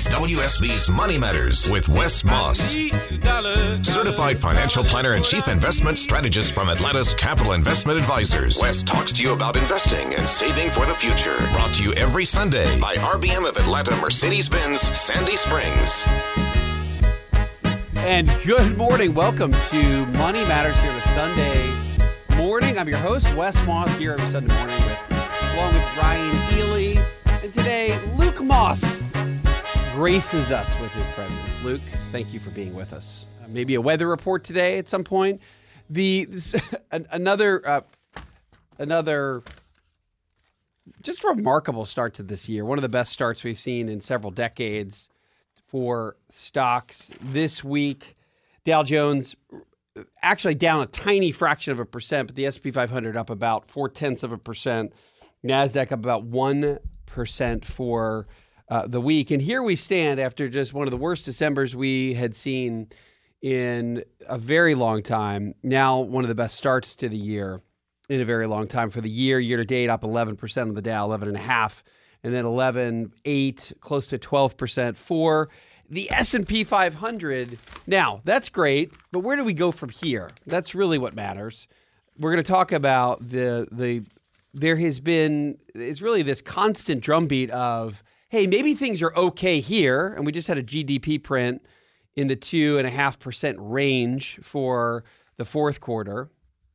It's WSB's Money Matters with Wes Moss, certified financial planner and chief investment strategist from Atlanta's Capital Investment Advisors. Wes talks to you about investing and saving for the future. Brought to you every Sunday by RBM of Atlanta Mercedes-Benz Sandy Springs. And good morning. Welcome to Money Matters here this Sunday morning. I'm your host, Wes Moss, here every Sunday morning along with Ryan Ely. And today, Luke Moss graces us with his presence. Luke, thank you for being with us. Maybe a weather report today at some point. Another just remarkable start to this year. One of the best starts we've seen in several decades for stocks. This week, Dow Jones actually down a tiny fraction of a percent, but the S&P 500 up about 0.4%. NASDAQ up about 1% for the week. And here we stand after just one of the worst Decembers we had seen in a very long time. Now one of the best starts to the year in a very long time. For the year to date, up 11% on the Dow, 11.5%. And then 11.8%, close to 12% for the S&P 500. Now, that's great, but where do we go from here? That's really what matters. We're going to talk about there has been, it's really this constant drumbeat of, hey, maybe things are okay here, and we just had a GDP print in the 2.5% range for the fourth quarter.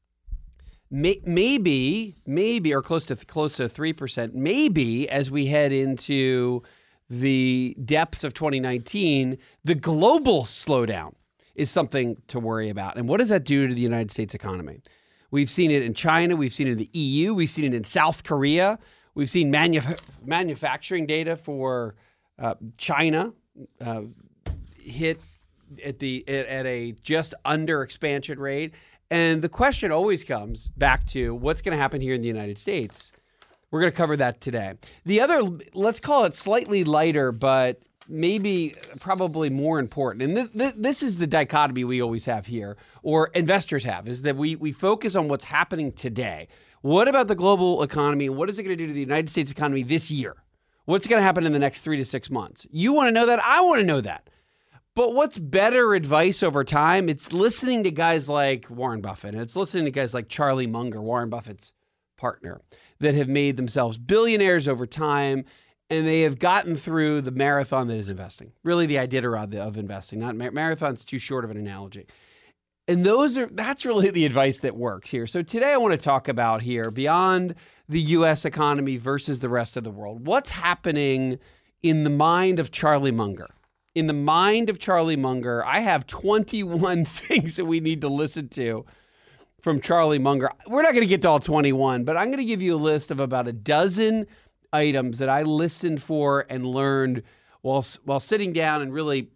Maybe, or close to 3%, maybe as we head into the depths of 2019, the global slowdown is something to worry about. And what does that do to the United States economy? We've seen it in China. We've seen it in the EU. We've seen it in South Korea. We've seen manufacturing data for China hit at a just under expansion rate. And the question always comes back to what's going to happen here in the United States. We're going to cover that today. The other, let's call it slightly lighter, but maybe probably more important. And this is the dichotomy we always have here, or investors have, is that we focus on what's happening today. What about the global economy? What is it going to do to the United States economy this year? What's going to happen in the next 3 to 6 months? You want to know that? I want to know that. But what's better advice over time? It's listening to guys like Warren Buffett, and it's listening to guys like Charlie Munger, Warren Buffett's partner, that have made themselves billionaires over time, and they have gotten through the marathon that is investing. Really the Iditarod of investing. Not marathon's too short of an analogy. And that's really the advice that works here. So today I want to talk about here, beyond the U.S. economy versus the rest of the world, what's happening in the mind of Charlie Munger. In the mind of Charlie Munger, I have 21 things that we need to listen to from Charlie Munger. We're not going to get to all 21, but I'm going to give you a list of about a dozen items that I listened for and learned while sitting down and really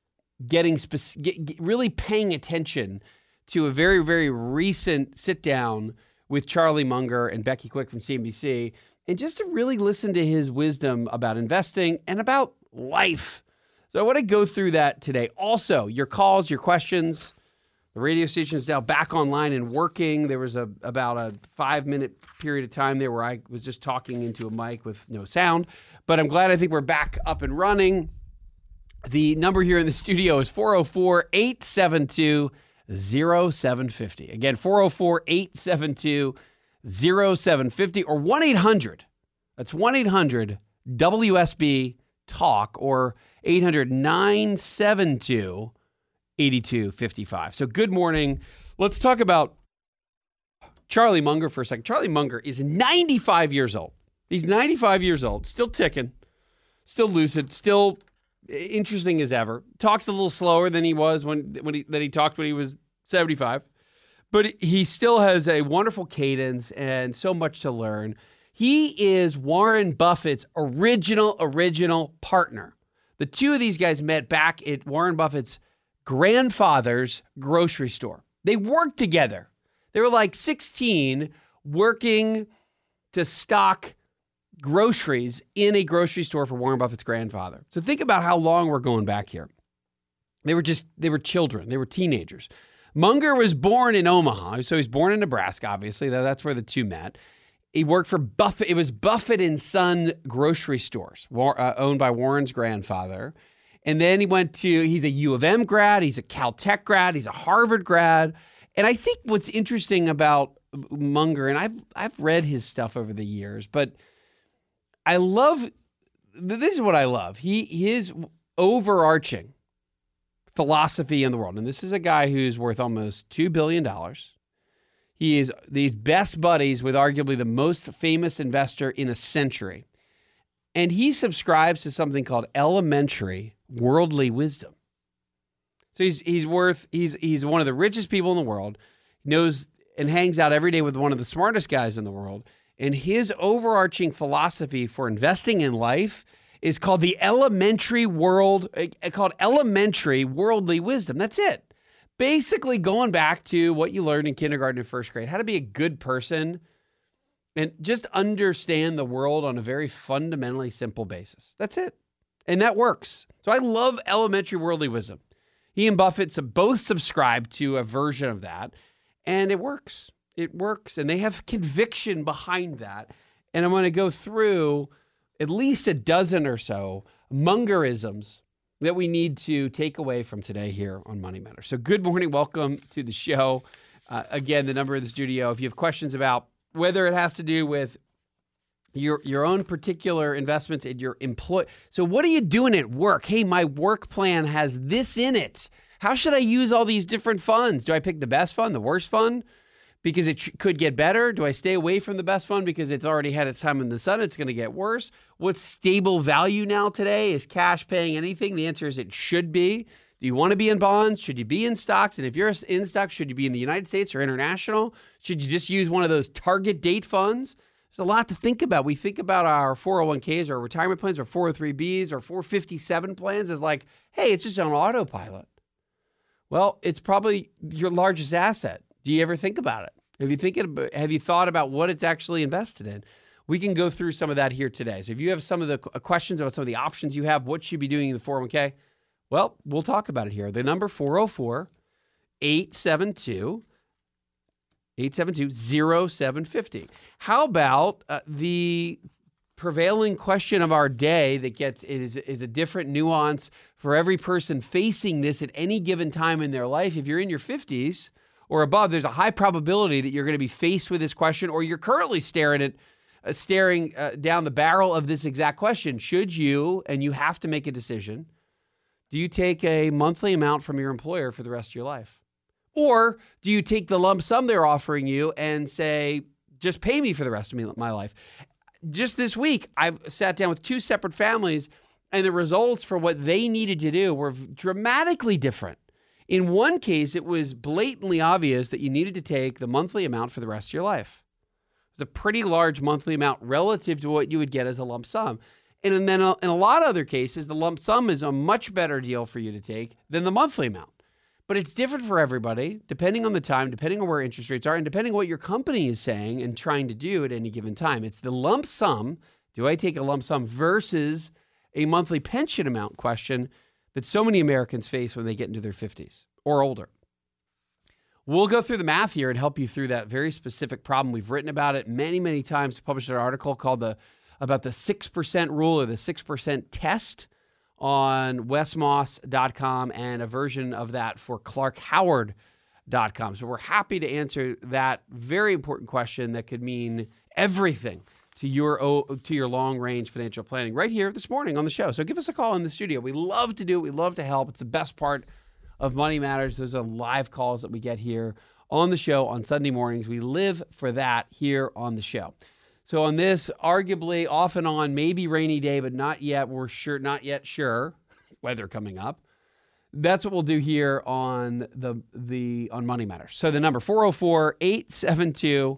really paying attention to a very, very recent sit down with Charlie Munger and Becky Quick from CNBC, and just to really listen to his wisdom about investing and about life. So I want to go through that today. Also, your calls, your questions. The radio station is now back online and working. There was about a 5-minute period of time there where I was just talking into a mic with no sound. But I'm glad I think we're back up and running. The number here in the studio is 404-872-0750. Again, 404-872-0750 or 1-800. That's 1-800-WSB-TALK or 800-972-8255. So good morning. Let's talk about Charlie Munger for a second. Charlie Munger is 95 years old. He's 95 years old, still ticking, still lucid, still interesting as ever. Talks a little slower than he was when he talked when he was 75. But he still has a wonderful cadence and so much to learn. He is Warren Buffett's original partner. The two of these guys met back at Warren Buffett's grandfather's grocery store. They worked together. They were like 16 working to stock groceries in a grocery store for Warren Buffett's grandfather. So think about how long we're going back here. They were children. They were teenagers. Munger was born in Omaha. So he's born in Nebraska, obviously. That's where the two met. He worked for Buffett. It was Buffett and Son grocery stores, owned by Warren's grandfather. And then he's a U of M grad, he's a Caltech grad, he's a Harvard grad. And I think what's interesting about Munger, and I've read his stuff over the years, but this is what I love. His overarching philosophy in the world, and this is a guy who's worth almost $2 billion. He is these best buddies with arguably the most famous investor in a century. And he subscribes to something called elementary worldly wisdom. So he's one of the richest people in the world, knows and hangs out every day with one of the smartest guys in the world. And his overarching philosophy for investing in life is called elementary worldly wisdom. That's it. Basically going back to what you learned in kindergarten and first grade, how to be a good person and just understand the world on a very fundamentally simple basis. That's it. And that works. So I love elementary worldly wisdom. He and Buffett both subscribe to a version of that, and it works. It works, and they have conviction behind that. And I'm going to go through at least a dozen or so Mungerisms that we need to take away from today here on Money Matters. So good morning. Welcome to the show. Again, the number of the studio, if you have questions about whether it has to do with your own particular investments in your employ. So what are you doing at work? Hey, my work plan has this in it. How should I use all these different funds? Do I pick the best fund, the worst fund? Because it could get better? Do I stay away from the best fund because it's already had its time in the sun? It's going to get worse. What's stable value now today? Is cash paying anything? The answer is it should be. Do you want to be in bonds? Should you be in stocks? And if you're in stocks, should you be in the United States or international? Should you just use one of those target date funds? There's a lot to think about. We think about our 401ks, our retirement plans, our 403bs, our 457 plans as like, hey, it's just on autopilot. Well, it's probably your largest asset. Do you ever think about it? Have you thought about what it's actually invested in? We can go through some of that here today. So if you have some of the questions about some of the options you have, what should you be doing in the 401k? Well, we'll talk about it here. The number 404-872-0750. How about the prevailing question of our day that is a different nuance for every person facing this at any given time in their life? If you're in your 50s or above, there's a high probability that you're going to be faced with this question, or you're currently staring down the barrel of this exact question. Should you, and you have to make a decision, do you take a monthly amount from your employer for the rest of your life? Or do you take the lump sum they're offering you and say, just pay me for the rest of my life? Just this week, I've sat down with two separate families, and the results for what they needed to do were dramatically different. In one case, it was blatantly obvious that you needed to take the monthly amount for the rest of your life. It was a pretty large monthly amount relative to what you would get as a lump sum. And then in a lot of other cases, the lump sum is a much better deal for you to take than the monthly amount. But it's different for everybody, depending on the time, depending on where interest rates are, and depending on what your company is saying and trying to do at any given time. It's the lump sum, do I take a lump sum, versus a monthly pension amount question that so many Americans face when they get into their 50s or older. We'll go through the math here and help you through that very specific problem. We've written about it many, many times, published an article called about the 6% rule or the 6% test on wesmoss.com, and a version of that for clarkhoward.com. So we're happy to answer that very important question that could mean everything to your long-range financial planning right here this morning on the show. So give us a call in the studio. We love to do it. We love to help. It's the best part of Money Matters. Those are live calls that we get here on the show on Sunday mornings. We live for that here on the show. So on this arguably off and on, maybe rainy day, but not yet sure, weather coming up. That's what we'll do here on on Money Matters. So the number 404-872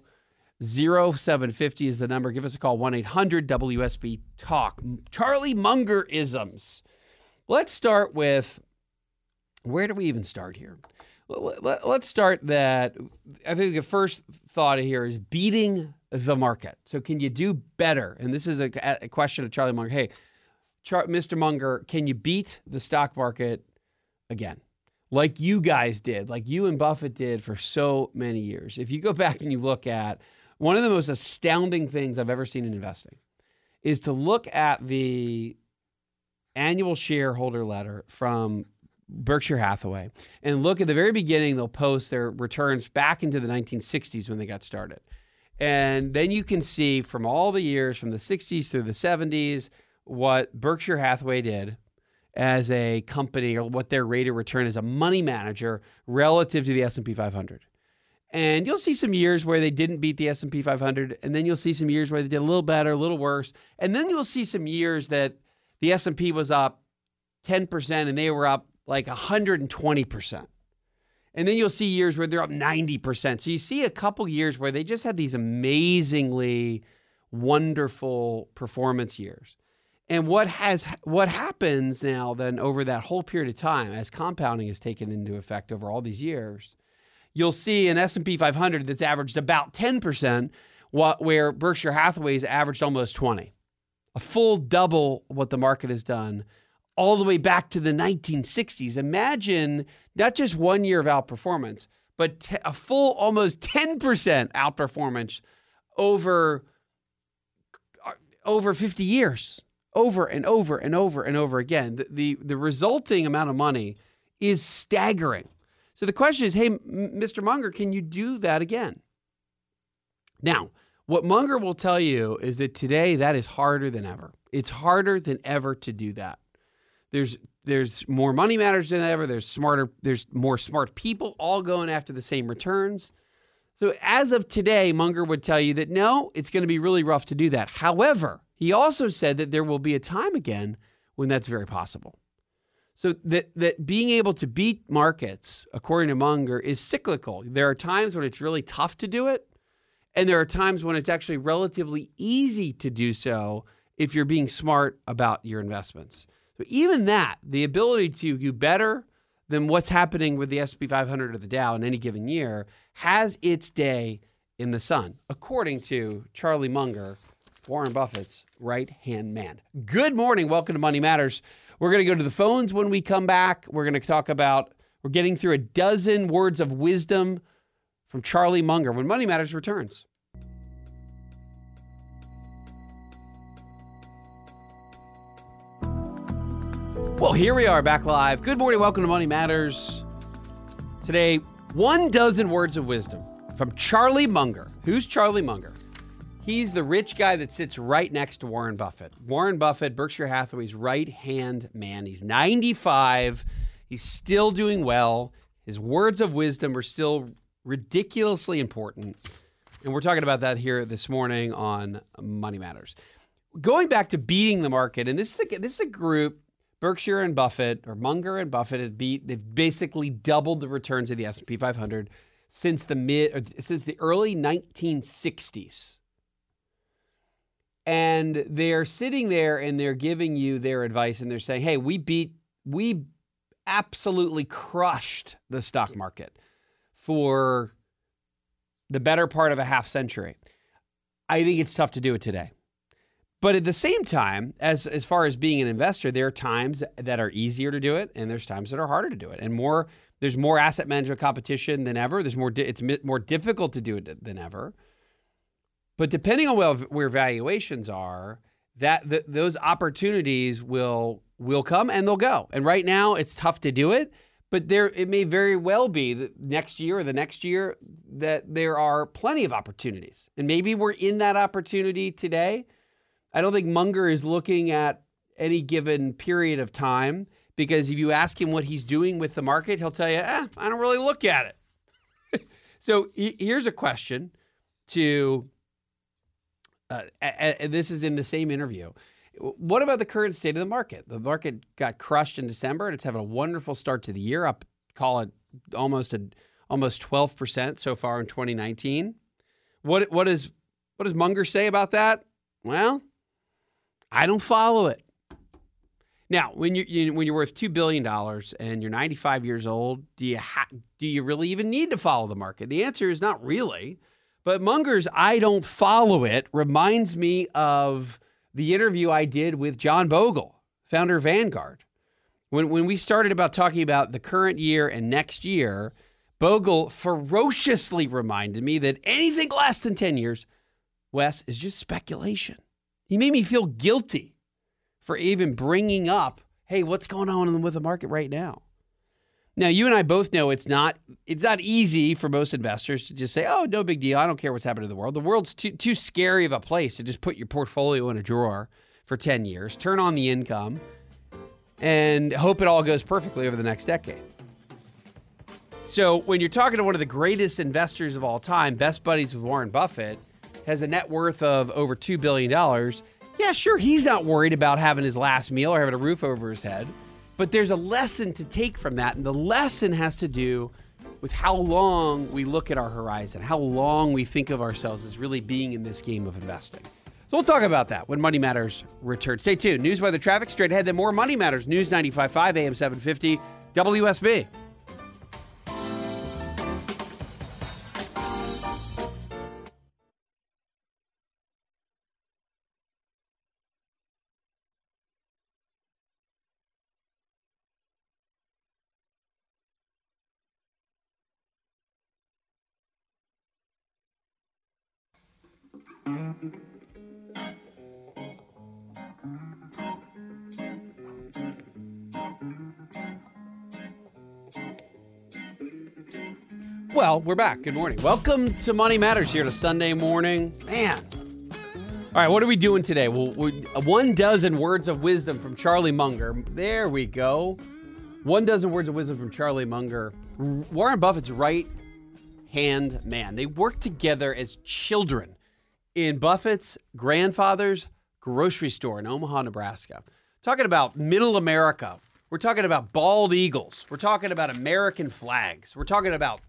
0750 is the number. Give us a call, 1-800-WSB-TALK. Charlie Munger-isms. Let's start with, where do we even start here? Let's start that. I think the first thought here is beating the market. So can you do better? And this is a question of Charlie Munger. Hey, Mr. Munger, can you beat the stock market again? Like you guys did, like you and Buffett did for so many years. If you go back and you look at one of the most astounding things I've ever seen in investing is to look at the annual shareholder letter from Berkshire Hathaway and look at the very beginning. They'll post their returns back into the 1960s when they got started. And then you can see from all the years from the 60s through the 70s what Berkshire Hathaway did as a company, or what their rate of return as a money manager relative to the S&P 500. And you'll see some years where they didn't beat the S&P 500, and then you'll see some years where they did a little better, a little worse, and then you'll see some years that the S&P was up 10% and they were up like 120%. And then you'll see years where they're up 90%. So you see a couple years where they just had these amazingly wonderful performance years. And what happens now then over that whole period of time, as compounding is taken into effect over all these years, you'll see an S&P 500 that's averaged about 10%, where Berkshire Hathaway's averaged almost 20, a full double what the market has done all the way back to the 1960s. Imagine not just 1 year of outperformance, but a full almost 10% outperformance over 50 years, over and over and over and over again. The resulting amount of money is staggering. So the question is, hey, Mr. Munger, can you do that again? Now, what Munger will tell you is that today that is harder than ever. It's harder than ever to do that. There's more money managers than ever. There's more smart people all going after the same returns. So as of today, Munger would tell you that no, it's going to be really rough to do that. However, he also said that there will be a time again when that's very possible. So that being able to beat markets, according to Munger, is cyclical. There are times when it's really tough to do it, and there are times when it's actually relatively easy to do so if you're being smart about your investments. So even that, the ability to do better than what's happening with the S&P 500 or the Dow in any given year, has its day in the sun, according to Charlie Munger, Warren Buffett's right-hand man. Good morning. Welcome to Money Matters. We're going to go to the phones when we come back. We're going to talk about, we're getting through a dozen words of wisdom from Charlie Munger when Money Matters returns. Well, here we are back live. Good morning. Welcome to Money Matters. Today, 12 words of wisdom from Charlie Munger. Who's Charlie Munger? He's the rich guy that sits right next to Warren Buffett. Warren Buffett, Berkshire Hathaway's right-hand man. He's 95. He's still doing well. His words of wisdom are still ridiculously important. And we're talking about that here this morning on Money Matters. Going back to beating the market, and this is a group, Berkshire and Buffett, or Munger and Buffett, they've basically doubled the returns of the S&P 500 since the early 1960s. And they're sitting there and they're giving you their advice and they're saying, hey, we absolutely crushed the stock market for the better part of a half century. I think it's tough to do it today. But at the same time, as far as being an investor, there are times that are easier to do it, and there's times that are harder to do it. And there's more asset management competition than ever. It's more difficult to do it than ever. But depending on where valuations are, those opportunities will come and they'll go. And right now, it's tough to do it. But it may very well be that next year or the next year that there are plenty of opportunities. And maybe we're in that opportunity today. I don't think Munger is looking at any given period of time, because if you ask him what he's doing with the market, he'll tell you, I don't really look at it. So here's a question to, this is in the same interview. What about the current state of the market? The market got crushed in December, and it's having a wonderful start to the year, up, call it almost 12% so far in 2019. What does Munger say about that? Well, I don't follow it. Now, when you're worth $2 billion and you're 95 years old, do you really even need to follow the market? The answer is not really. But Munger's "I don't follow it" reminds me of the interview I did with John Bogle, founder of Vanguard. When we started about talking about the current year and next year, Bogle ferociously reminded me that anything less than 10 years, Wes, is just speculation. He made me feel guilty for even bringing up, hey, what's going on with the market right now? Now, you and I both know it's not easy for most investors to just say, oh, no big deal. I don't care what's happening to the world. The world's too scary of a place to just put your portfolio in a drawer for 10 years, turn on the income, and hope it all goes perfectly over the next decade. So when you're talking to one of the greatest investors of all time, best buddies with Warren Buffett, has a net worth of over $2 billion, yeah, sure, he's not worried about having his last meal or having a roof over his head. But there's a lesson to take from that, and the lesson has to do with how long we look at our horizon, how long we think of ourselves as really being in this game of investing. So we'll talk about that when Money Matters returns. Stay tuned. News, weather, traffic, straight ahead. Then more Money Matters. News 95.5 AM 750 WSB. Well, we're back. Good morning. Welcome to Money Matters here to Sunday morning. Man. All right, what are we doing today? Well, 12 words of wisdom from Charlie Munger. There we go. 12 words of wisdom from Charlie Munger. Warren Buffett's right-hand man. They worked together as children in Buffett's grandfather's grocery store in Omaha, Nebraska. Talking about middle America. We're talking about bald eagles. We're talking about American flags. We're talking about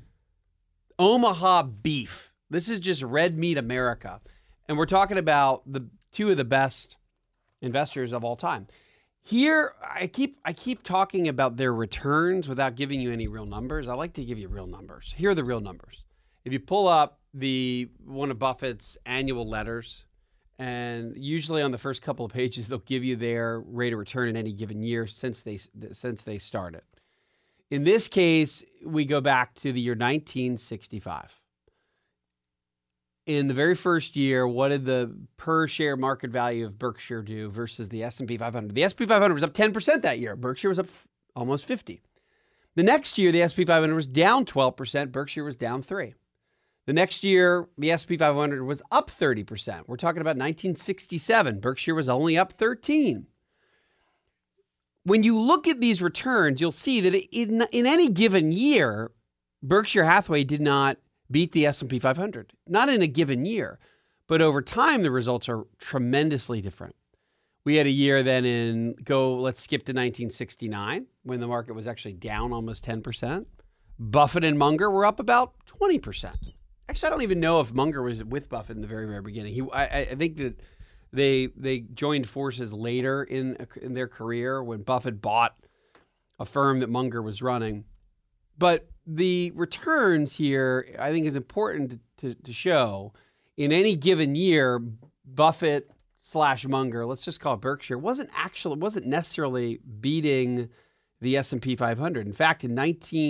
Omaha beef. This is just red meat America. And we're talking about the two of the best investors of all time. Here, I keep talking about their returns without giving you any real numbers. I like to give you real numbers. Here are the real numbers. If you pull up one of Buffett's annual letters, and usually on the first couple of pages, they'll give you their rate of return in any given year since they started. In this case, we go back to the year 1965. In the very first year, what did the per share market value of Berkshire do versus the S&P 500? The S&P 500 was up 10% that year. Berkshire was up almost 50. The next year, the S&P 500 was down 12%. Berkshire was down 3. The next year, the S&P 500 was up 30%. We're talking about 1967. Berkshire was only up 13. When you look at these returns, you'll see that in any given year, Berkshire Hathaway did not beat the S&P 500. Not in a given year, but over time, the results are tremendously different. We had a year then let's skip to 1969, when the market was actually down almost 10%. Buffett and Munger were up about 20%. Actually, I don't even know if Munger was with Buffett in the very, very beginning. I think that they joined forces later in their career when Buffett bought a firm that Munger was running. But the returns here, I think, is important to show. In any given year, Buffett / Munger, let's just call it Berkshire, wasn't necessarily beating the S&P 500. In fact, in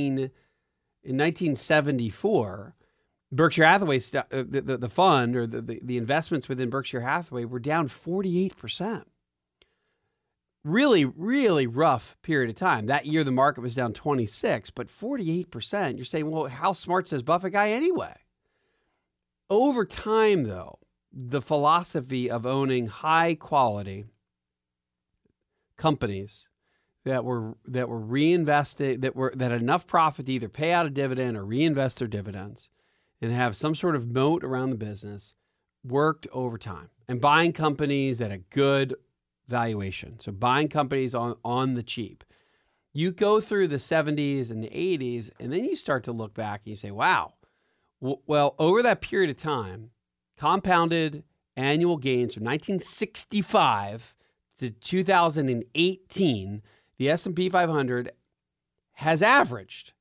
1974. Berkshire Hathaway, the fund or the investments within Berkshire Hathaway were down 48%. Really, really rough period of time. That year, the market was down 26, but 48%. You're saying, well, how smart's this Buffett guy anyway? Over time, though, the philosophy of owning high quality companies that were reinvested, that had enough profit to either pay out a dividend or reinvest their dividends, and have some sort of moat around the business, worked over time. And buying companies at a good valuation. So buying companies on the cheap. You go through the 70s and the 80s, and then you start to look back and you say, wow, well, over that period of time, compounded annual gains from 1965 to 2018, the S&P 500 has averaged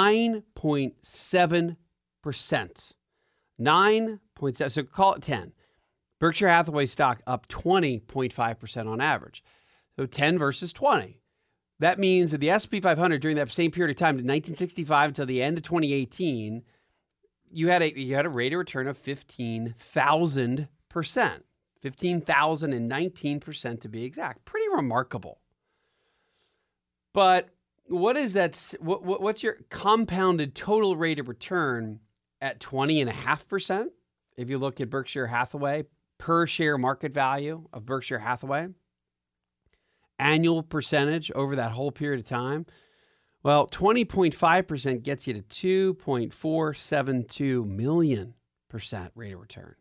9.7%. 9.7, so call it 10. Berkshire Hathaway stock up 20.5% on average. So 10 versus 20. That means that the S&P 500 during that same period of time, 1965 until the end of 2018, you had a rate of return of 15,000%, 15,019% to be exact. Pretty remarkable. But what is that? What's your compounded total rate of return at 20.5%? If you look at Berkshire Hathaway, per share market value of Berkshire Hathaway, annual percentage over that whole period of time. Well, 20.5% gets you to 2.472 million % rate of return.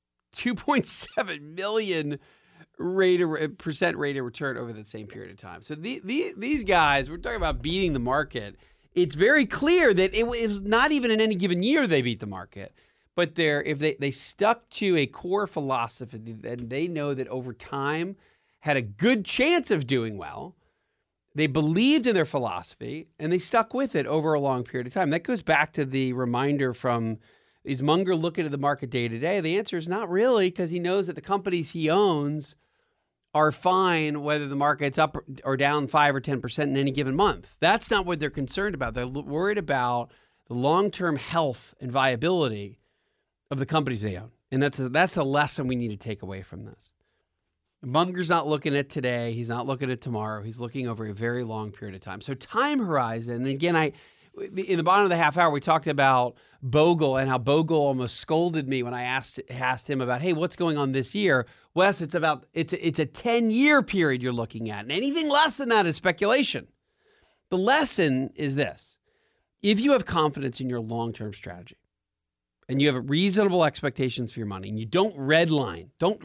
2.7 million percent rate of return over the same period of time. So these guys, we're talking about beating the market. It's very clear that it was not even in any given year they beat the market. But if they stuck to a core philosophy, and they know that over time had a good chance of doing well. They believed in their philosophy, and they stuck with it over a long period of time. That goes back to the reminder from, is Munger looking at the market day to day? The answer is not really, because he knows that the companies he owns are fine whether the market's up or down 5 or 10% in any given month. That's not what they're concerned about. They're worried about the long-term health and viability of the companies they own. And that's a lesson we need to take away from this. Munger's not looking at today. He's not looking at tomorrow. He's looking over a very long period of time. So time horizon, and again, in the bottom of the half hour, we talked about Bogle and how Bogle almost scolded me when I asked him about, hey, what's going on this year? Wes, it's a 10-year period you're looking at, and anything less than that is speculation. The lesson is this. If you have confidence in your long-term strategy, and you have reasonable expectations for your money, and you don't redline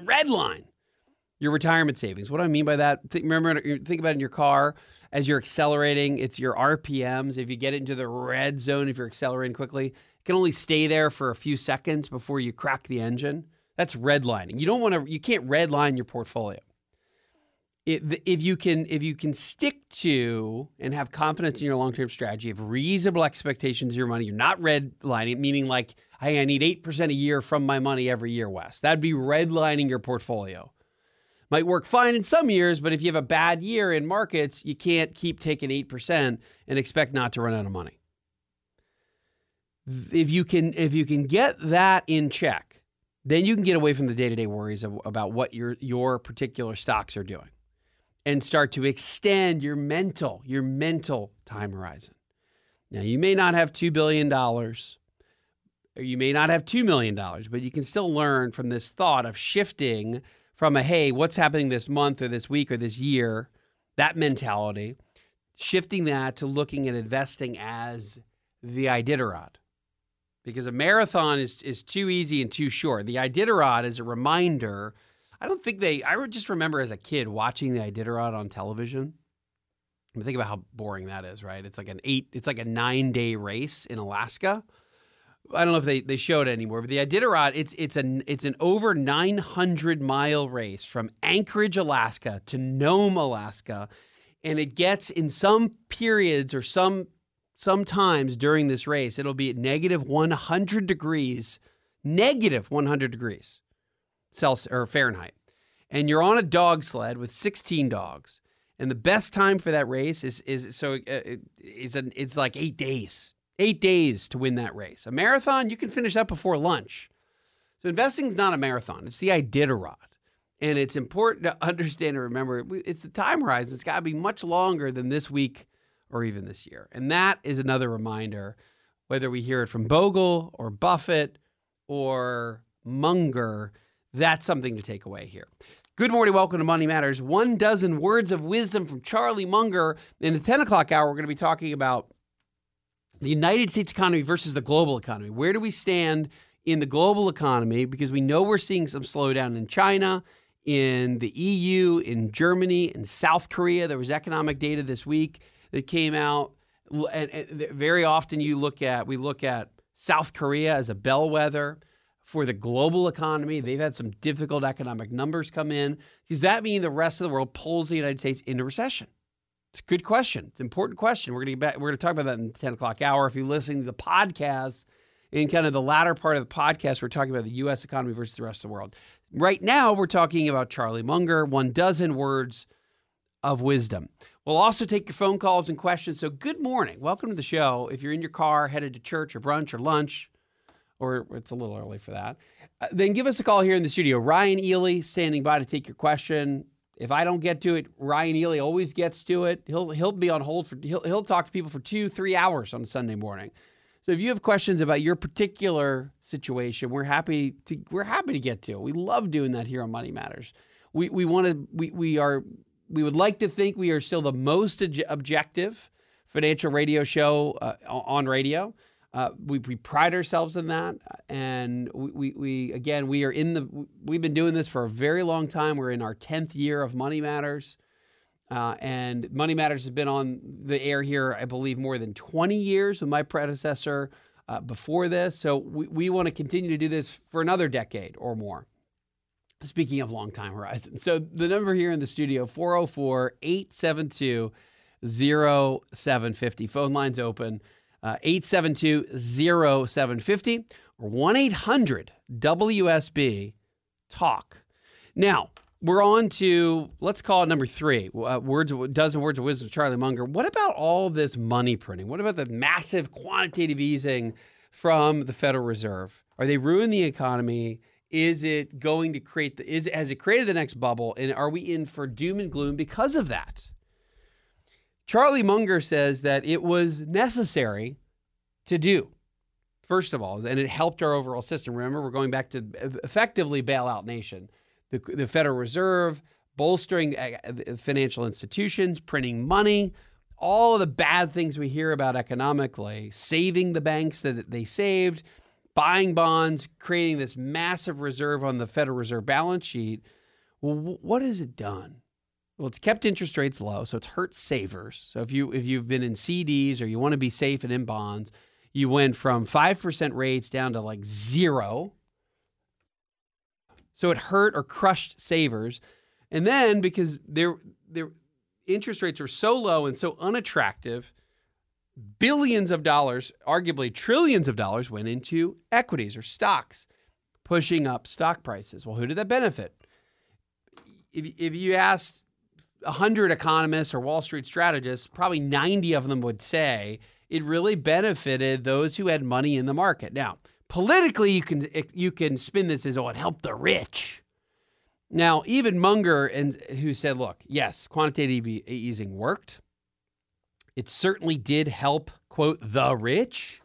your retirement savings. What do I mean by that? Think about it in your car as you're accelerating. It's your RPMs. If you get into the red zone, if you're accelerating quickly, it can only stay there for a few seconds before you crack the engine. That's redlining. You can't redline your portfolio. If you can stick to and have confidence in your long-term strategy, have reasonable expectations of your money, you're not redlining, meaning like, hey, I need 8% a year from my money every year, Wes. That'd be redlining your portfolio. Might work fine in some years, but if you have a bad year in markets, you can't keep taking 8% and expect not to run out of money. If you can get that in check, then you can get away from the day-to-day worries about what your particular stocks are doing and start to extend your mental time horizon. Now, you may not have $2 billion, or you may not have $2 million, but you can still learn from this thought of shifting from hey, what's happening this month or this week or this year, that mentality, shifting that to looking at investing as the Iditarod. Because a marathon is too easy and too short. The Iditarod is a reminder. I just remember as a kid watching the Iditarod on television. I mean, think about how boring that is, right? It's like a 9-day race in Alaska. I don't know if they show it anymore, but the Iditarod, it's an over 900-mile race from Anchorage, Alaska to Nome, Alaska, and it gets in some periods or sometimes during this race, it'll be at negative 100 degrees Celsius or Fahrenheit, and you're on a dog sled with 16 dogs, and the best time for that race it's like 8 days. 8 days to win that race. A marathon, you can finish that before lunch. So investing is not a marathon. It's the Iditarod. And it's important to understand and remember, it's the time horizon. It's got to be much longer than this week or even this year. And that is another reminder, whether we hear it from Bogle or Buffett or Munger, that's something to take away here. Good morning. Welcome to Money Matters. 12 words of wisdom from Charlie Munger. In the 10 o'clock hour, we're going to be talking about the United States economy versus the global economy. Where do we stand in the global economy? Because we know we're seeing some slowdown in China, in the EU, in Germany, in South Korea. There was economic data this week that came out. And very often we look at South Korea as a bellwether for the global economy. They've had some difficult economic numbers come in. Does that mean the rest of the world pulls the United States into recession? It's a good question. It's an important question. We're going to talk about that in the 10 o'clock hour. If you're listening to the podcast, in kind of the latter part of the podcast, we're talking about the U.S. economy versus the rest of the world. Right now, we're talking about Charlie Munger, 12 words of wisdom. We'll also take your phone calls and questions. So good morning. Welcome to the show. If you're in your car, headed to church or brunch or lunch, or it's a little early for that, then give us a call here in the studio. Ryan Ely standing by to take your question. If I don't get to it, Ryan Ely always gets to it. He'll be on hold for he'll talk to people for 2-3 hours on a Sunday morning. So if you have questions about your particular situation, we're happy to get to it. We love doing that here on Money Matters. We would like to think we are still the most objective financial radio show on radio. We pride ourselves in that, and we've been doing this for a very long time. We're in our 10th year of Money Matters, and Money Matters has been on the air here, I believe, more than 20 years with my predecessor before this. So we want to continue to do this for another decade or more. Speaking of long time horizon. So the number here in the studio, 404-872-0750. Phone lines open, 872-0750 or 1-800-WSB-TALK. Now, we're on to, let's call it number 3, dozen words of wisdom of Charlie Munger. What about all this money printing? What about the massive quantitative easing from the Federal Reserve? Are they ruining the economy? Is it going to has it created the next bubble? And are we in for doom and gloom because of that? Charlie Munger says that it was necessary to do, first of all, and it helped our overall system. Remember, we're going back to effectively bailout nation. The Federal Reserve, bolstering financial institutions, printing money, all of the bad things we hear about economically, saving the banks that they saved, buying bonds, creating this massive reserve on the Federal Reserve balance sheet. Well, what has it done? Well, it's kept interest rates low, so it's hurt savers. So if you've been in CDs or you want to be safe and in bonds, you went from 5% rates down to like 0. So it hurt or crushed savers. And then because their interest rates were so low and so unattractive, billions of dollars, arguably trillions of dollars, went into equities or stocks, pushing up stock prices. Well, who did that benefit? If you asked 100 economists or Wall Street strategists, probably 90 of them would say it really benefited those who had money in the market. Now, politically, you can spin this as, it helped the rich. Now, even Munger, who said, look, yes, quantitative easing worked. It certainly did help, quote, the rich.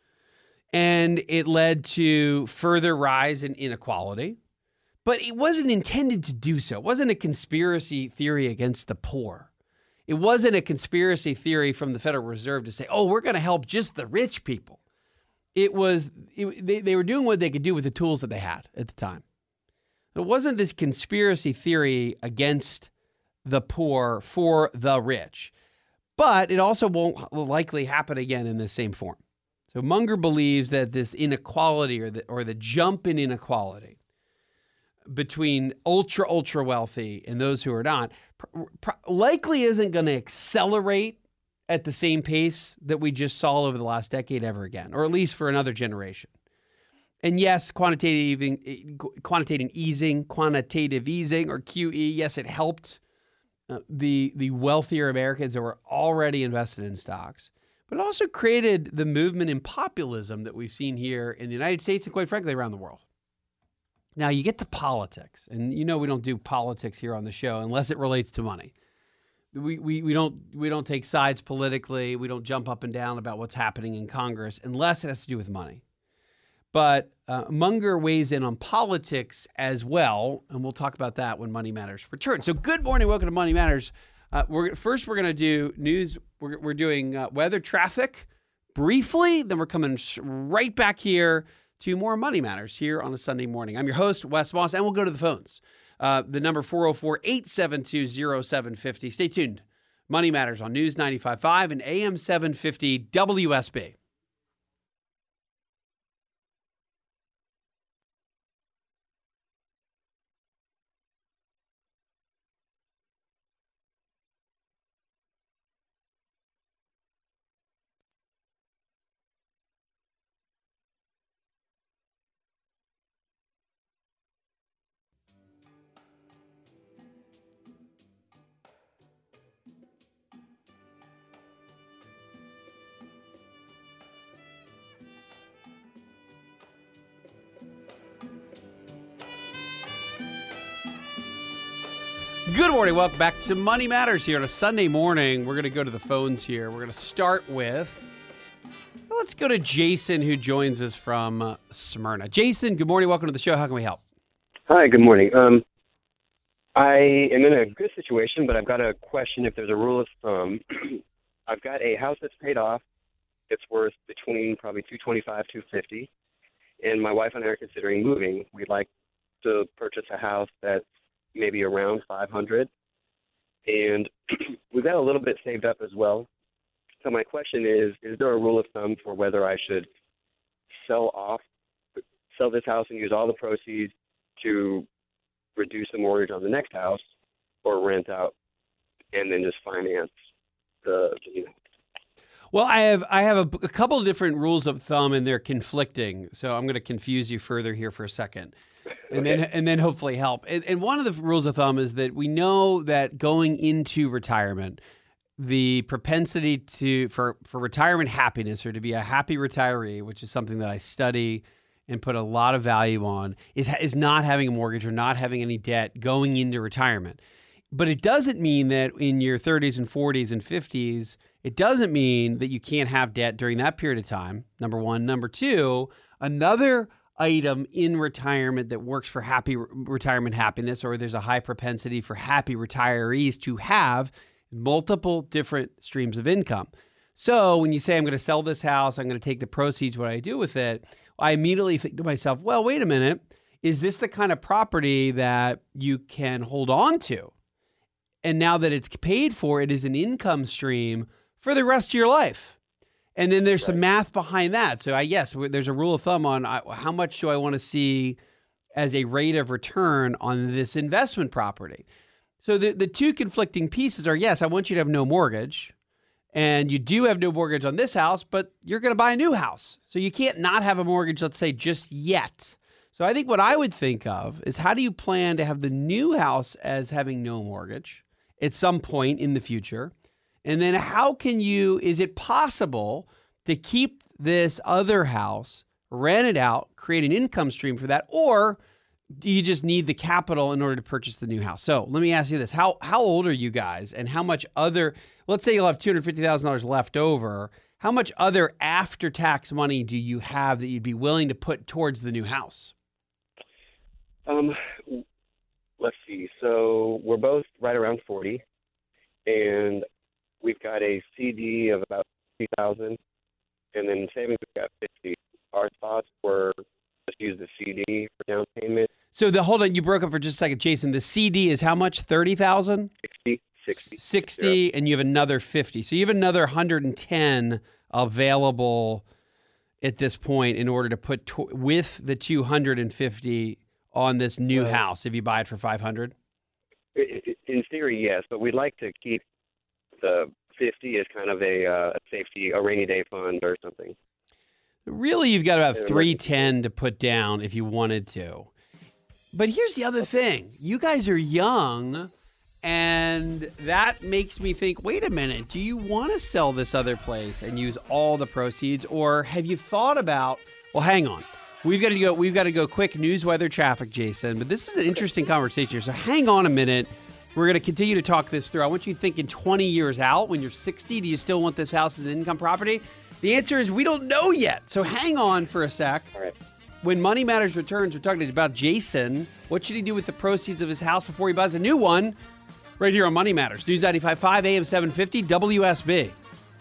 And it led to further rise in inequality. But it wasn't intended to do so. It wasn't a conspiracy theory against the poor. It wasn't a conspiracy theory from the Federal Reserve to say, we're going to help just the rich people. They were doing what they could do with the tools that they had at the time. It wasn't this conspiracy theory against the poor for the rich. But it also won't likely happen again in the same form. So Munger believes that this inequality or the jump in inequality between ultra wealthy and those who are not likely isn't going to accelerate at the same pace that we just saw over the last decade ever again, or at least for another generation. And yes, quantitative easing, or QE, yes, it helped the wealthier Americans that were already invested in stocks, but it also created the movement in populism that we've seen here in the United States and, quite frankly, around the world. Now, you get to politics, and we don't do politics here on the show unless it relates to money. We don't take sides politically. We don't jump up and down about what's happening in Congress unless it has to do with money. But Munger weighs in on politics as well, and we'll talk about that when Money Matters returns. So good morning. Welcome to Money Matters. We're going to do news. We're doing weather, traffic briefly. Then we're coming right back here to more Money Matters here on a Sunday morning. I'm your host, Wes Moss, and we'll go to the phones. The number 404-872-0750. Stay tuned. Money Matters on News 95.5 and AM 750 WSB. Good morning. Welcome back to Money Matters here on a Sunday morning. We're going to go to the phones here. We're going to start with, let's go to Jason, who joins us from Smyrna. Jason, good morning. Welcome to the show. How can we help? Hi, good morning. I am in a good situation, but I've got a question if there's a rule of thumb. I've got a house that's paid off. It's worth between probably $225, $250, and my wife and I are considering moving. We'd like to purchase a house that's maybe around $500, and we've got a little bit saved up as well. So my question is there a rule of thumb for whether I should sell this house and use all the proceeds to reduce the mortgage on the next house, or rent out and then just finance the Well, I have a couple of different rules of thumb, and they're conflicting. So I'm going to confuse you further here for a second, and then hopefully help. And one of the rules of thumb is that we know that going into retirement, the propensity for retirement happiness, or to be a happy retiree, which is something that I study and put a lot of value on, is not having a mortgage or not having any debt going into retirement. But it doesn't mean that in your 30s and 40s and 50s, it doesn't mean that you can't have debt during that period of time, number one. Number two, another item in retirement that works for happy retirement happiness, or there's a high propensity for happy retirees to have multiple different streams of income. So when you say, I'm going to sell this house, I'm going to take the proceeds, what do I do with it? I immediately think to myself, well, wait a minute. Is this the kind of property that you can hold on to? And now that it's paid for, it is an income stream for the rest of your life. And then there's some math behind that. So yes, there's a rule of thumb on how much do I want to see as a rate of return on this investment property. So the two conflicting pieces are, yes, I want you to have no mortgage, and you do have no mortgage on this house, but you're going to buy a new house. So you can't not have a mortgage, let's say, just yet. So I think what I would think of is, how do you plan to have the new house as having no mortgage at some point in the future? And then is it possible to keep this other house, rent it out, create an income stream for that? Or do you just need the capital in order to purchase the new house? So let me ask you this. How old are you guys, and how much let's say you'll have $250,000 left over. How much other after-tax money do you have that you'd be willing to put towards the new house? Let's see. So we're both right around 40, and we've got a CD of about $50,000, and then savings we've got $50,000. Our thoughts were just use the CD for down payment. So hold on, you broke up for just a second, Jason. The CD is how much? $30,000? 60, and you have another 50. So you have another 110 available at this point in order to put with the 250 on this new house if you buy it for $500. In theory, yes, but we'd like to keep the 50 as kind of a safety, a rainy day fund or something. Really, you've got about 310 to put down if you wanted to. But here's the other thing. You guys are young, and that makes me think, wait a minute, do you want to sell this other place and use all the proceeds? Or have you thought about, well, hang on. We've got to go quick news, weather, traffic, Jason. But this is an interesting conversation. So hang on a minute. We're going to continue to talk this through. I want you to think in 20 years out, when you're 60, do you still want this house as an income property? The answer is we don't know yet. So hang on for a sec. All right. When Money Matters returns, we're talking about Jason. What should he do with the proceeds of his house before he buys a new one? Right here on Money Matters. News 95.5 AM 750 WSB.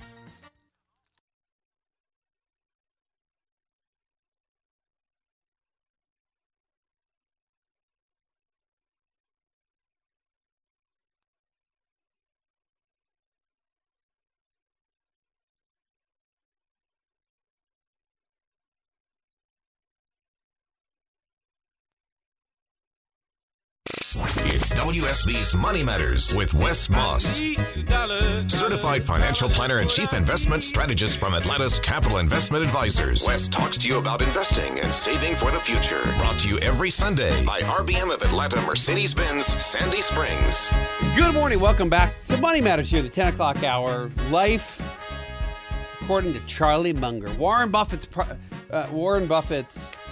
It's WSB's Money Matters with Wes Moss, certified financial planner and chief investment strategist from Atlantis Capital Investment Advisors. Wes talks to you about investing and saving for the future. Brought to you every Sunday by RBM of Atlanta Mercedes-Benz Sandy Springs. Good morning. Welcome back to Money Matters here, the 10 o'clock hour. Life, according to Charlie Munger. Warren Buffett's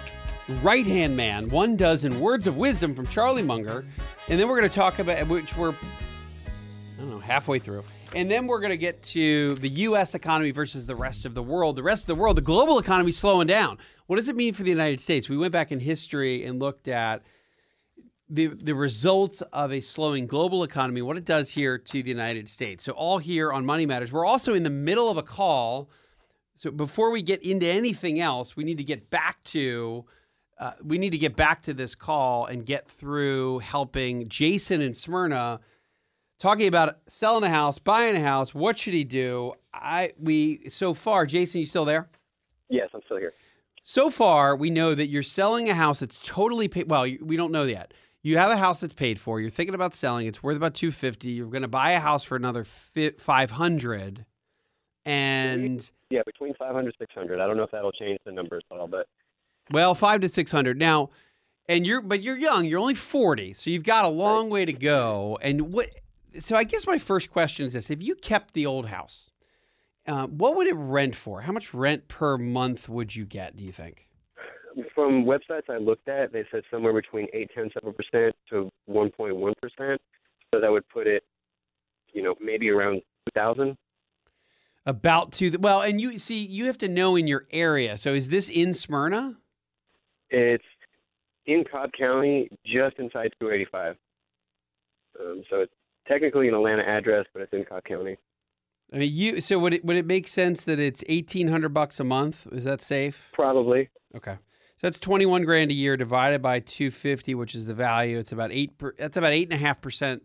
right-hand man, 1 dozen words of wisdom from Charlie Munger. And then we're going to talk about, which we're, halfway through. And then we're going to get to the U.S. economy versus the rest of the world. The rest of the world, the global economy is slowing down. What does it mean for the United States? We went back in history and looked at the results of a slowing global economy, what it does here to the United States. So all here on Money Matters. We're also in the middle of a call. So before we get into anything else, we need to get back to this call and get through helping Jason in Smyrna, talking about selling a house, buying a house. What should he do? So far, Jason, you still there? Yes, I'm still here. So far, we know that you're selling a house that's totally paid. Well, we don't know yet. You have a house that's paid for. You're thinking about selling. It's worth about $250,000. You're going to buy a house for another $500,000. And yeah, between 500 and 600. I don't know if that'll change the numbers at all, but well, 500 to 600 now. And you're young. You're only 40, so you've got a long way to go. And so I guess my first question is this: if you kept the old house, what would it rent for? How much rent per month would you get, do you think? From websites I looked at, they said somewhere between 0.8% to 1.1%. So that would put it, maybe around 2,000. About well, and you have to know in your area. So is this in Smyrna? It's in Cobb County, just inside 285. So it's technically an Atlanta address, but it's in Cobb County. I mean, so would it make sense that it's $1,800 a month? Is that safe? Probably. Okay. So that's $21,000 a year divided by 250, which is the value. It's about 8. That's about 8.5%.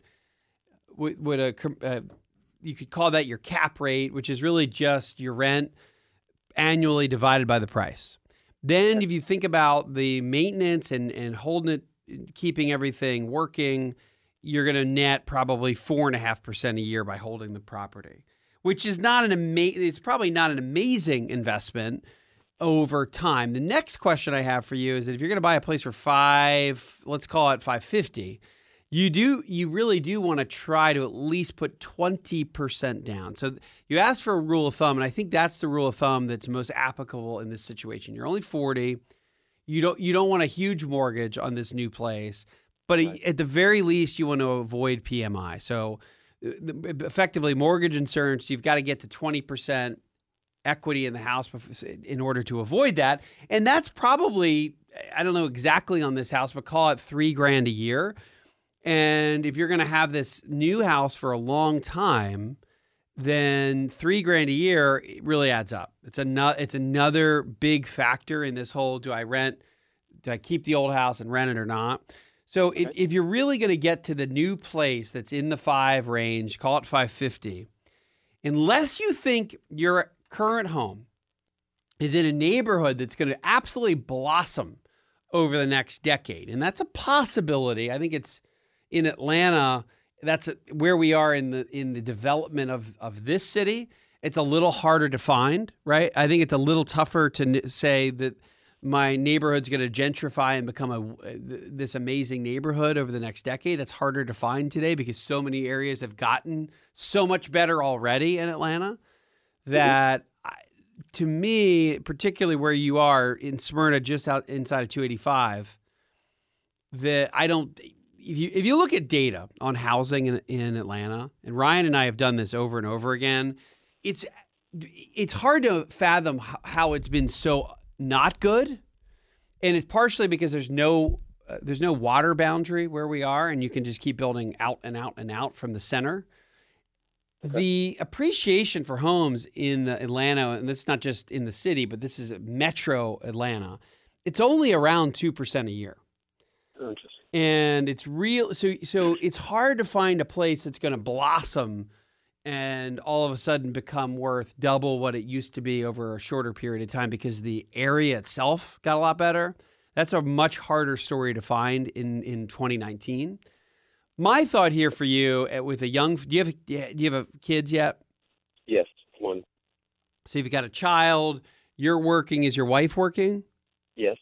You could call that your cap rate, which is really just your rent annually divided by the price. Then, if you think about the maintenance and holding it, keeping everything working, you're going to net probably 4.5% a year by holding the property, which is not it's probably not an amazing investment over time. The next question I have for you is that if you're going to buy a place for let's call it $550,000, you really do want to try to at least put 20% down. So you asked for a rule of thumb, and I think that's the rule of thumb that's most applicable in this situation. You're only 40. You don't want a huge mortgage on this new place, but right. At the very least, you want to avoid PMI. So effectively, mortgage insurance, you've got to get to 20% equity in the house in order to avoid that. And that's probably, I don't know exactly on this house, but call it $3,000 a year. And if you're going to have this new house for a long time, then $3,000 a year it really adds up. It's another big factor in this whole, do I keep the old house and rent it or not? So okay. If you're really going to get to the new place that's in the 5 range, call it 550, unless you think your current home is in a neighborhood that's going to absolutely blossom over the next decade, and that's a possibility. I think it's in Atlanta. That's where we are in the development of this city. It's a little harder to find, right? I think it's a little tougher to say that my neighborhood's going to gentrify and become this amazing neighborhood over the next decade. That's harder to find today because so many areas have gotten so much better already in Atlanta that, to me, particularly where you are in Smyrna, just out inside of 285, that I don't. If you look at data on housing in Atlanta, and Ryan and I have done this over and over again, it's hard to fathom how it's been so not good, and it's partially because there's no water boundary where we are, and you can just keep building out and out and out from the center. Okay. The appreciation for homes in Atlanta, and this is not just in the city, but this is metro Atlanta, it's only around 2% a year. Interesting. And it's real. So it's hard to find a place that's going to blossom and all of a sudden become worth double what it used to be over a shorter period of time because the area itself got a lot better. That's a much harder story to find in 2019. My thought here for you with a young, do you have kids yet? Yes, one. So you've got a child, you're working. Is your wife working? Yes.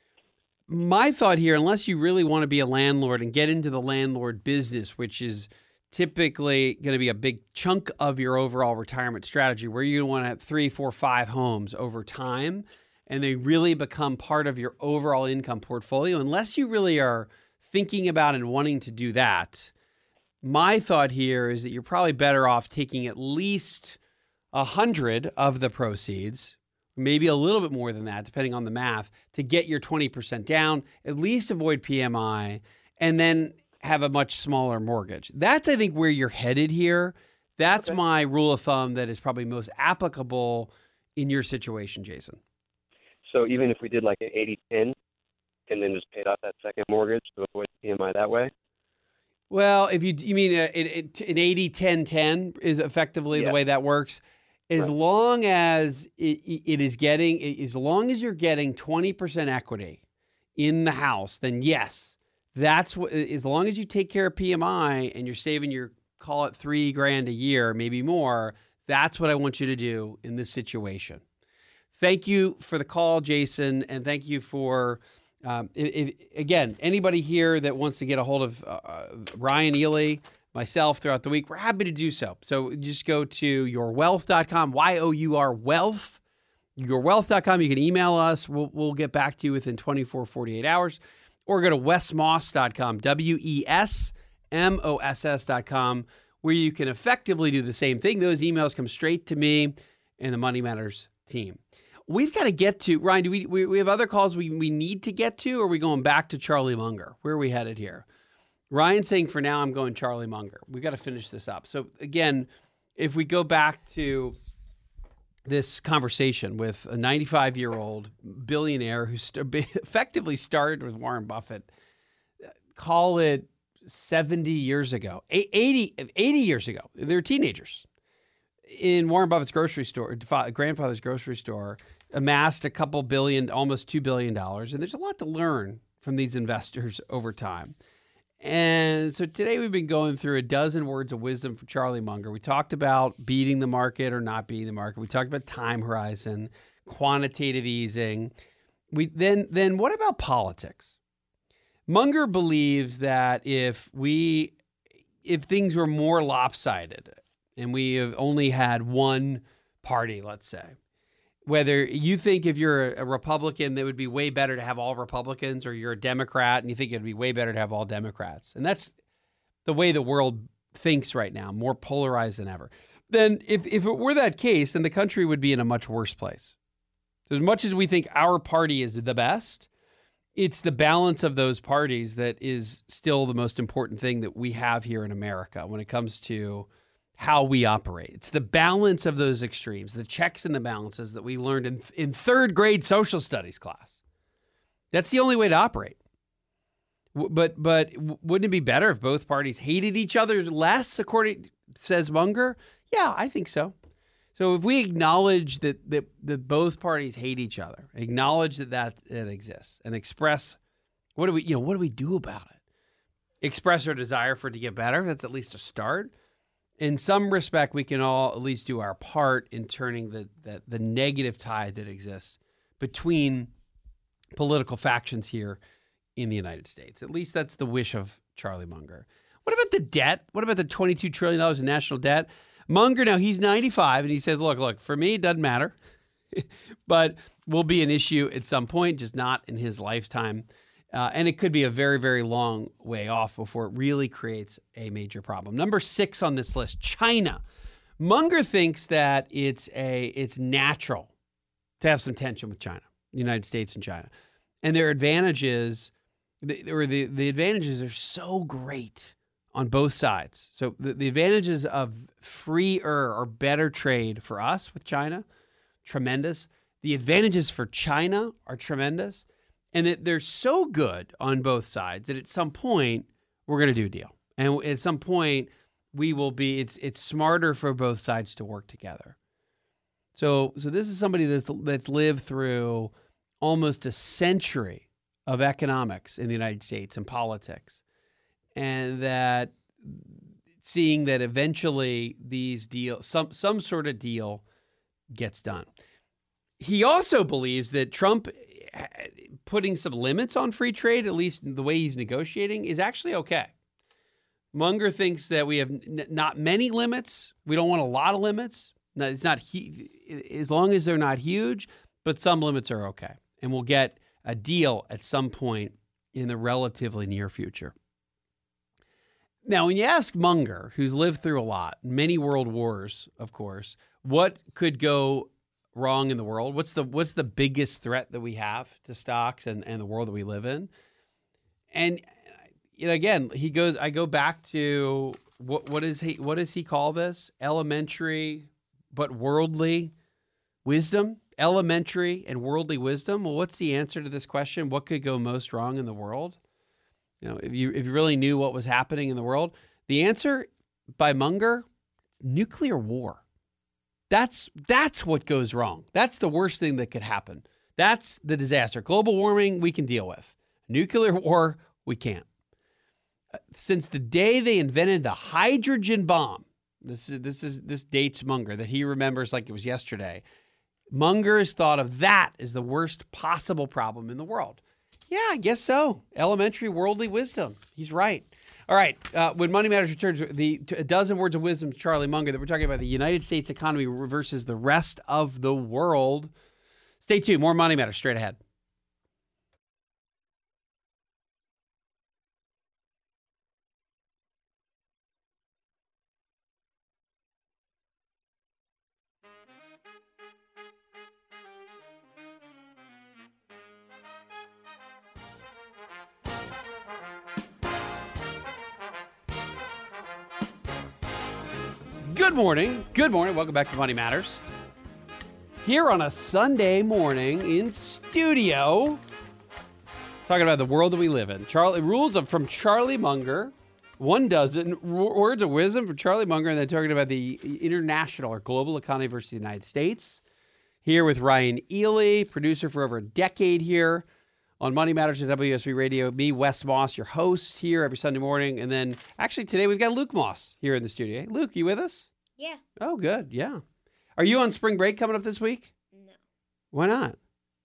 My thought here, unless you really want to be a landlord and get into the landlord business, which is typically going to be a big chunk of your overall retirement strategy, where you want to have 3, 4, 5 homes over time, and they really become part of your overall income portfolio, unless you really are thinking about and wanting to do that, my thought here is that you're probably better off taking at least 100 of the proceeds, maybe a little bit more than that, depending on the math, to get your 20% down, at least avoid PMI, and then have a much smaller mortgage. That's, I think, where you're headed here. That's my rule of thumb that is probably most applicable in your situation, Jason. So even if we did like an 80-10 and then just paid off that second mortgage to avoid PMI that way? Well, if you mean an 80-10-10 is effectively the way that works. As long as as long as you're getting 20% equity in the house, then yes, that's what, as long as you take care of PMI and you're saving call it $3,000 a year, maybe more, that's what I want you to do in this situation. Thank you for the call, Jason, and thank you for, again, anybody here that wants to get a hold of Ryan Ely, myself throughout the week, we're happy to do so. So just go to yourwealth.com, Y-O-U-R wealth, yourwealth.com. You can email us. We'll get back to you within 24, 48 hours. Or go to wesmoss.com, WESMOSS.com, where you can effectively do the same thing. Those emails come straight to me and the Money Matters team. We've got to get to, Ryan, do we have other calls we need to get to, or are we going back to Charlie Munger? Where are we headed here? Ryan's saying for now I'm going Charlie Munger. We've got to finish this up. So again, if we go back to this conversation with a 95-year-old billionaire who effectively started with Warren Buffett, call it 70 years ago, 80 years ago, they were teenagers in Warren Buffett's grocery store, grandfather's grocery store, amassed a couple billion, almost $2 billion. And there's a lot to learn from these investors over time. And so today we've been going through a dozen words of wisdom for Charlie Munger. We talked about beating the market or not beating the market. We talked about time horizon, quantitative easing. Then what about politics? Munger believes that if things were more lopsided and we have only had one party, let's say, whether you think if you're a Republican, that would be way better to have all Republicans, or you're a Democrat and you think it'd be way better to have all Democrats. And that's the way the world thinks right now, more polarized than ever. Then if it were that case, then the country would be in a much worse place. So as much as we think our party is the best, it's the balance of those parties that is still the most important thing that we have here in America when it comes to how we operate. It's the balance of those extremes, the checks and the balances that we learned in third grade social studies class. That's the only way to operate. But wouldn't it be better if both parties hated each other less, says Munger? Yeah, I think so. So if we acknowledge that both parties hate each other, acknowledge that exists, and express what do we do about it? Express our desire for it to get better. That's at least a start. In some respect, we can all at least do our part in turning the negative tide that exists between political factions here in the United States. At least that's the wish of Charlie Munger. What about the debt? What about the $22 trillion in national debt? Munger, now he's 95, and he says, look, for me, it doesn't matter, but will be an issue at some point, just not in his lifetime. And it could be a very, very long way off before it really creates a major problem. Number 6 on this list, China. Munger thinks that it's natural to have some tension with China, the United States and China. And their advantages, the advantages are so great on both sides. So the advantages of freer or better trade for us with China, tremendous. The advantages for China are tremendous. And that they're so good on both sides that at some point we're going to do a deal. And at some point we will be, it's smarter for both sides to work together. So this is somebody that's lived through almost a century of economics in the United States and politics. And that seeing that eventually these deals, some sort of deal gets done. He also believes that Trump putting some limits on free trade, at least the way he's negotiating, is actually okay. Munger thinks that we have not many limits. We don't want a lot of limits. No, it's not as long as they're not huge. but some limits are okay. And we'll get a deal at some point in the relatively near future. Now, when you ask Munger, who's lived through a lot, many world wars, of course, what could go wrong in the world? What's the biggest threat that we have to stocks and the world that we live in? And again, I go back to what does he call this? Elementary but worldly wisdom? Elementary and worldly wisdom? Well, what's the answer to this question? What could go most wrong in the world? If you really knew what was happening in the world, the answer by Munger, nuclear war. That's what goes wrong. That's the worst thing that could happen. That's the disaster. Global warming, we can deal with. Nuclear war, we can't. Since the day they invented the hydrogen bomb, this dates Munger, that he remembers like it was yesterday. Munger has thought of that as the worst possible problem in the world. Yeah, I guess so. Elementary worldly wisdom. He's right. All right. When Money Matters returns, a dozen words of wisdom to Charlie Munger, that we're talking about the United States economy versus the rest of the world. Stay tuned. More Money Matters straight ahead. Good morning. Good morning. Welcome back to Money Matters. Here on a Sunday morning in studio, talking about the world that we live in. Rules from Charlie Munger, 12 words of wisdom from Charlie Munger, and then talking about the international or global economy versus the United States. Here with Ryan Ely, producer for over a decade here on Money Matters at WSB Radio. Me, Wes Moss, your host here every Sunday morning. And then actually today we've got Luke Moss here in the studio. Hey, Luke, you with us? Yeah. Oh, good. Yeah. Are you on spring break coming up this week? No. Why not?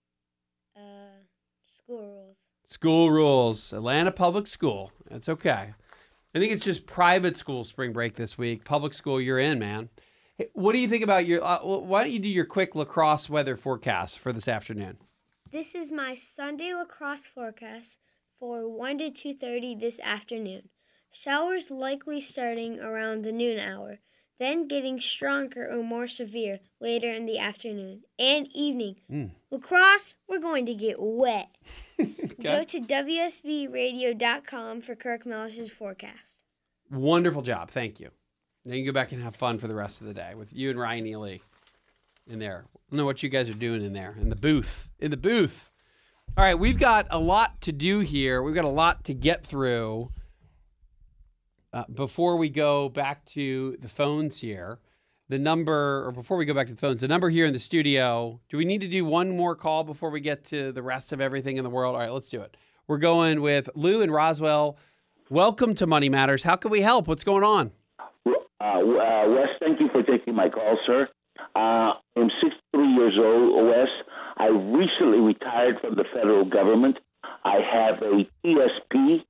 School rules. School rules. Atlanta Public School. That's okay. I think it's just private school spring break this week. Public school, you're in, man. Hey, what do you think about your... why don't you do your quick lacrosse weather forecast for this afternoon? This is my Sunday lacrosse forecast for 1 to 2:30 this afternoon. Showers likely starting around the noon hour, then getting stronger or more severe later in the afternoon and evening. Lacrosse, we're going to get wet. Okay. Go to WSBradio.com for Kirk Mellish's forecast. Wonderful job. Thank you. Now you can go back and have fun for the rest of the day with you and Ryan Ely in there. I don't know what you guys are doing in there, in the booth. All right, we've got a lot to do here. We've got a lot to get through. Before we go back to the phones here, the number here in the studio, do we need to do one more call before we get to the rest of everything in the world? All right, let's do it. We're going with Lou and Roswell. Welcome to Money Matters. How can we help? What's going on? Wes, thank you for taking my call, sir. I'm 63 years old, Wes. I recently retired from the federal government. I have a TSP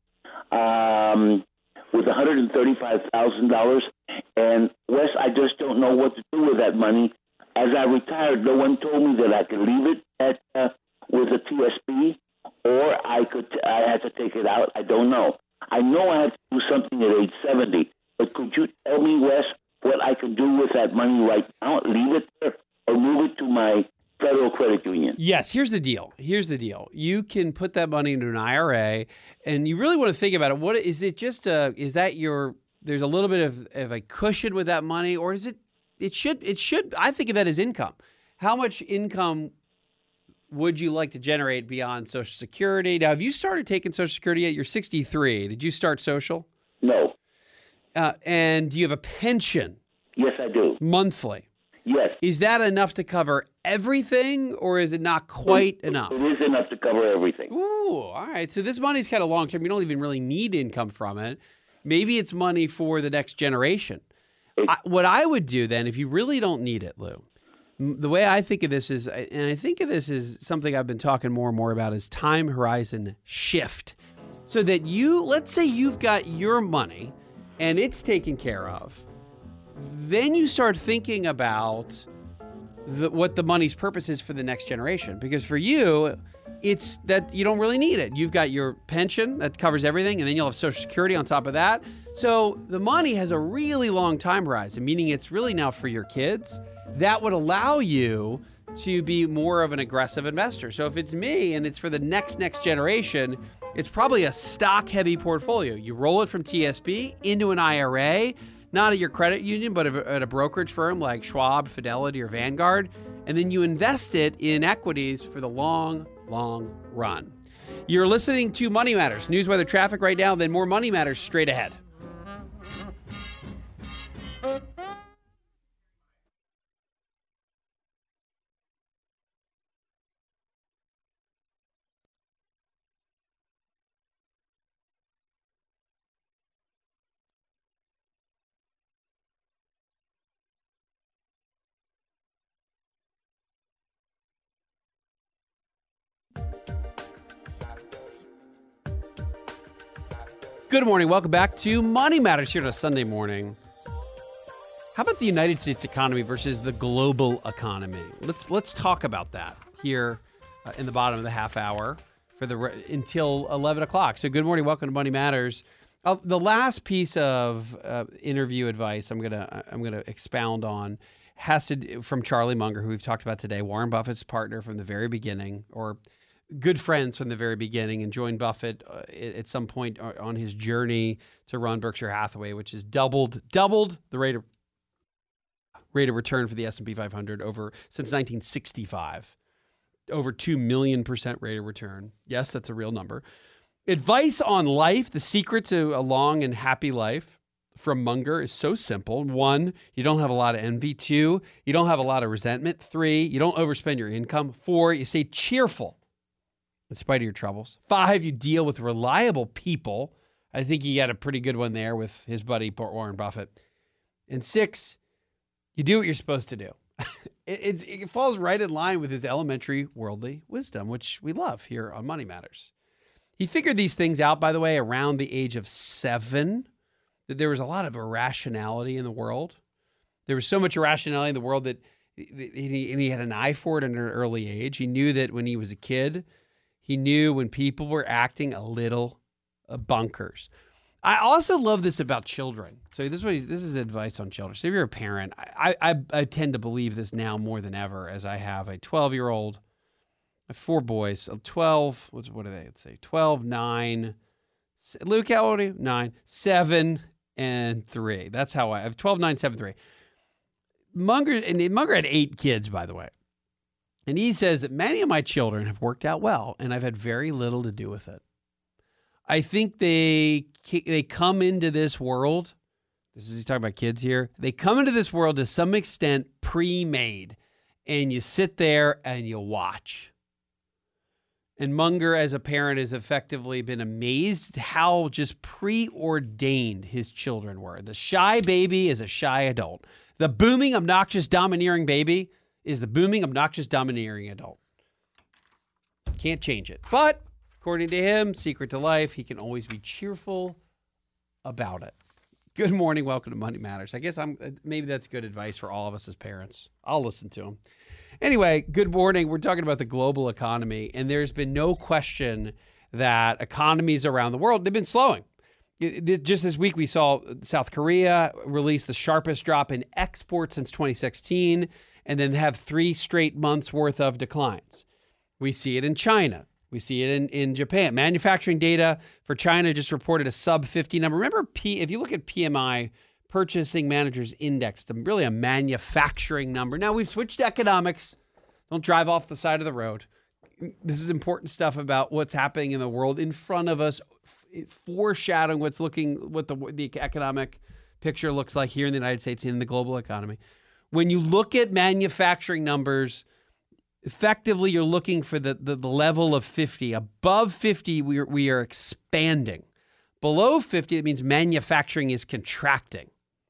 with $135,000. And, Wes, I just don't know what to do with that money. As I retired, no one told me that I could leave it with a TSP or I had to take it out. I don't know. I know I have to do something at age 70. But could you tell me, Wes, what I can do with that money right now? Leave it there or move it to my federal credit union? Yes, here's the deal. You can put that money into an IRA, and you really want to think about it. What is it? There's a little bit of a cushion with that money, or is it should I think of that as income. How much income would you like to generate beyond Social Security? Now, have you started taking Social Security yet? You're 63. Did you start Social? No. And do you have a pension? Yes, I do. Monthly? Yes. Is that enough to cover everything, or is it not quite enough? It is enough to cover everything. Ooh, all right. So this money's kind of long-term. You don't even really need income from it. Maybe it's money for the next generation. What I would do then, if you really don't need it, Lou, the way I think of this is, and I think of this as something I've been talking more and more about, is time horizon shift. So that let's say you've got your money and it's taken care of. Then you start thinking about what the money's purpose is for the next generation. Because for you, it's that you don't really need it. You've got your pension that covers everything, and then you'll have Social Security on top of that. So the money has a really long time horizon, meaning it's really now for your kids. That would allow you to be more of an aggressive investor. So if it's me and it's for the next generation, it's probably a stock-heavy portfolio. You roll it from TSP into an IRA, not at your credit union, but at a brokerage firm like Schwab, Fidelity, or Vanguard, and then you invest it in equities for the long, long run. You're listening to Money Matters, news, weather, traffic right now, then more Money Matters straight ahead. Good morning. Welcome back to Money Matters here on a Sunday morning. How about the United States economy versus the global economy? Let's talk about that here in the bottom of the half hour for until 11 o'clock. So good morning. Welcome to Money Matters. The last piece of interview advice I'm gonna expound on has to from Charlie Munger, who we've talked about today, Warren Buffett's partner from the very beginning, or good friends from the very beginning, and joined Buffett at some point on his journey to run Berkshire Hathaway, which has doubled the rate of return for the S&P 500 since 1965. Over 2 million% rate of return. Yes, that's a real number. Advice on life, the secret to a long and happy life from Munger is so simple. 1, you don't have a lot of envy. 2, you don't have a lot of resentment. 3, you don't overspend your income. 4, you stay cheerful in spite of your troubles. 5, you deal with reliable people. I think he had a pretty good one there with his buddy Warren Buffett. And 6, you do what you're supposed to do. It falls right in line with his elementary worldly wisdom, which we love here on Money Matters. He figured these things out, by the way, around the age of 7, that there was a lot of irrationality in the world. There was so much irrationality in the world that he had an eye for it at an early age. He knew that when he was a kid, he knew when people were acting a little bunkers. I also love this about children. So this is advice on children. So if you're a parent, I tend to believe this now more than ever, as I have a 12-year-old, I have 4 boys, 12, what do they say? 12, 9, Luke, how old are you? 9, 7, and 3. That's how I have 12, 9, 7, 3. Munger had 8 kids, by the way. And he says that many of my children have worked out well, and I've had very little to do with it. I think they come into this world, he's talking about kids here, they come into this world to some extent pre-made, and you sit there and you watch. And Munger, as a parent, has effectively been amazed how just preordained his children were. The shy baby is a shy adult. The booming, obnoxious, domineering baby is the booming, obnoxious, domineering adult. Can't change it. But according to him, secret to life, he can always be cheerful about it. Good morning. Welcome to Money Matters. I guess maybe that's good advice for all of us as parents. I'll listen to him. Anyway, good morning. We're talking about the global economy, and there's been no question that economies around the world, they've been slowing. Just this week, we saw South Korea release the sharpest drop in exports since 2016, and then have 3 straight months worth of declines. We see it in China. We see it in Japan. Manufacturing data for China just reported a sub 50 number. Remember, if you look at PMI, Purchasing Managers Index, really a manufacturing number. Now, we've switched to economics. Don't drive off the side of the road. This is important stuff about what's happening in the world in front of us, foreshadowing what the economic picture looks like here in the United States in the global economy. When you look at manufacturing numbers, effectively you're looking for the level of 50. Above 50, we are expanding. Below 50, it means manufacturing is contracting.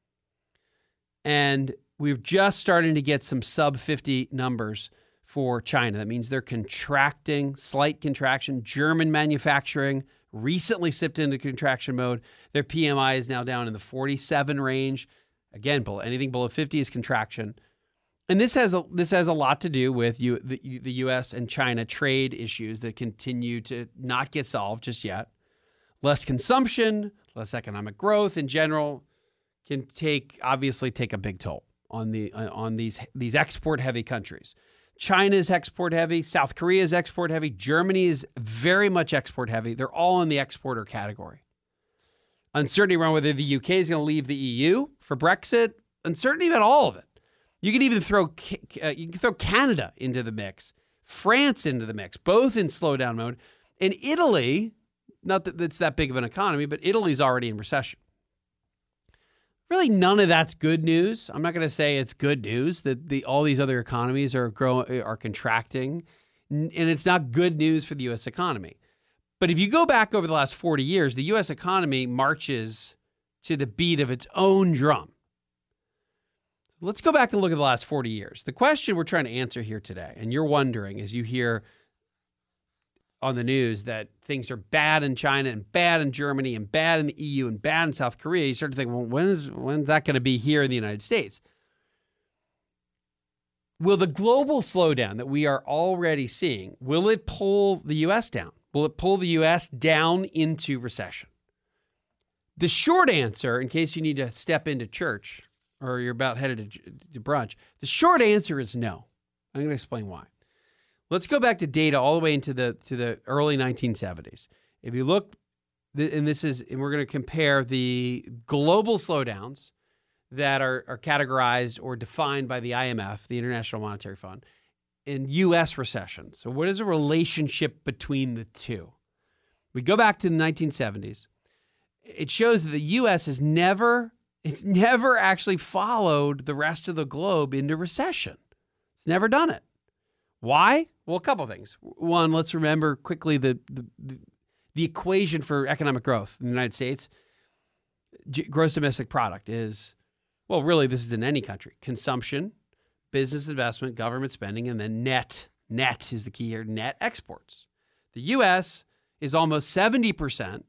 And we're just starting to get some sub 50 numbers for China. That means they're contracting, slight contraction. German manufacturing recently slipped into contraction mode. Their PMI is now down in the 47 range. Again, anything below 50 is contraction. And this has a lot to do with the U.S. and China trade issues that continue to not get solved just yet. Less consumption, less economic growth in general can obviously take a big toll on these export heavy countries. China is export heavy. South Korea is export heavy. Germany is very much export heavy. They're all in the exporter category. Uncertainty around whether the UK is going to leave the EU for Brexit. Uncertainty about all of it. You can even throw Canada into the mix, France into the mix, both in slowdown mode. And Italy, not that it's that big of an economy, but Italy's already in recession. Really, none of that's good news. I'm not going to say it's good news that all these other economies are contracting, and it's not good news for the U.S. economy. But if you go back over the last 40 years, the U.S. economy marches to the beat of its own drum. Let's go back and look at the last 40 years. The question we're trying to answer here today, and you're wondering as you hear on the news that things are bad in China and bad in Germany and bad in the EU and bad in South Korea, you start to think, well, when's that going to be here in the United States? Will the global slowdown that we are already seeing, will it pull the U.S. down? Will it pull the U.S. down into recession? The short answer, in case you need to step into church or you're about headed to brunch, the short answer is no. I'm going to explain why. Let's go back to data all the way into the early 1970s. If you look, and we're going to compare the global slowdowns that are categorized or defined by the IMF, the International Monetary Fund, in U.S. recessions. So what is the relationship between the two? We go back to the 1970s. It shows that the U.S. has never actually followed the rest of the globe into recession. It's never done it. Why? Well, a couple of things. One, let's remember quickly the equation for economic growth in the United States. Gross domestic product is, well, really, this is in any country. Consumption, business investment, government spending, and then net is the key here, net exports. The U.S. is almost 70%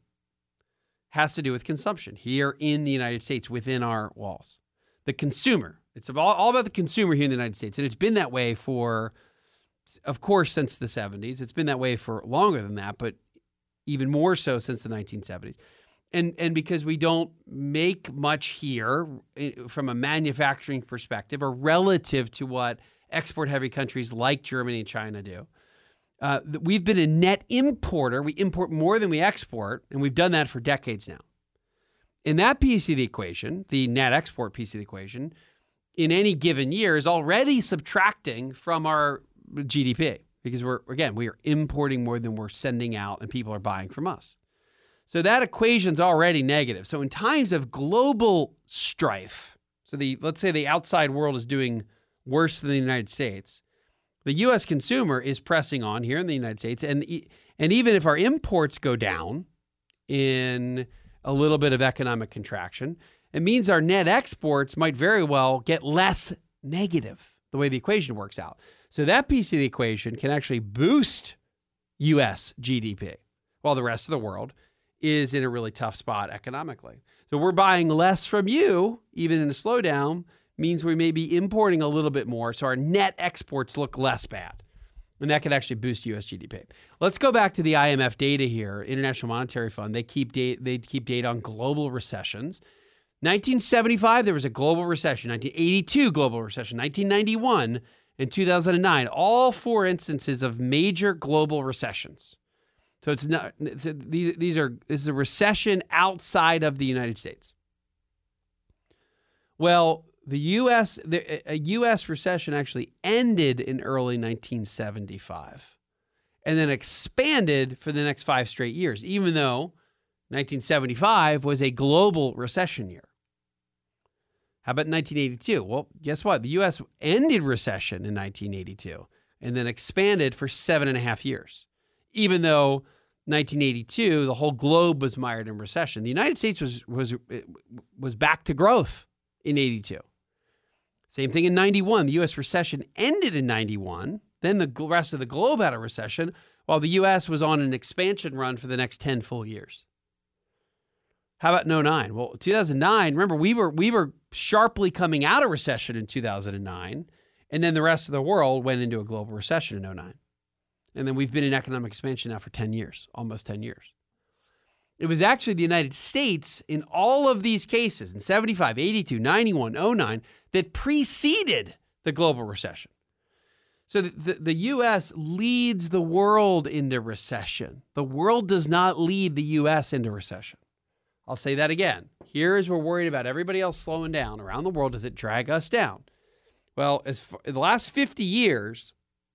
has to do with consumption here in the United States within our walls. The consumer, it's all about the consumer here in the United States. And it's been that way for, of course, since the 70s. It's been that way for longer than that, but even more so since the 1970s. And because we don't make much here from a manufacturing perspective or relative to what export-heavy countries like Germany and China do, we've been a net importer. We import more than we export, and we've done that for decades now. In that piece of the equation, the net export piece of the equation, in any given year is already subtracting from our GDP because we are importing more than we're sending out and people are buying from us. So that equation's already negative. So in times of global strife, let's say the outside world is doing worse than the United States, the U.S. consumer is pressing on here in the United States. And even if our imports go down in a little bit of economic contraction, it means our net exports might very well get less negative the way the equation works out. So that piece of the equation can actually boost U.S. GDP while the rest of the world is in a really tough spot economically. So we're buying less from you, even in a slowdown, means we may be importing a little bit more, so our net exports look less bad. And that could actually boost U.S. GDP. Let's go back to the IMF data here, International Monetary Fund. They keep data on global recessions. 1975, there was a global recession. 1982, global recession. 1991 and 2009, all four instances of major global recessions. So this is a recession outside of the United States. Well, a U.S. recession actually ended in early 1975 and then expanded for the next 5 straight years, even though 1975 was a global recession year. How about 1982? Well, guess what? The U.S. ended recession in 1982 and then expanded for 7.5 years, even though 1982, the whole globe was mired in recession. The United States was back to growth in 82. Same thing in 91. The U.S. recession ended in 91. Then the rest of the globe had a recession, while the U.S. was on an expansion run for the next 10 full years. How about 2009? Well, 2009, remember, we were sharply coming out of recession in 2009, And then the rest of the world went into a global recession in 2009. And then we've been in economic expansion now for 10 years, almost 10 years. It was actually the United States in all of these cases, in 75, 82, 91, 09, that preceded the global recession. So the U.S. leads the world into recession. The world does not lead the U.S. into recession. I'll say that again. Here is we're worried about everybody else slowing down around the world. Does it drag us down? Well, in the last 50 years,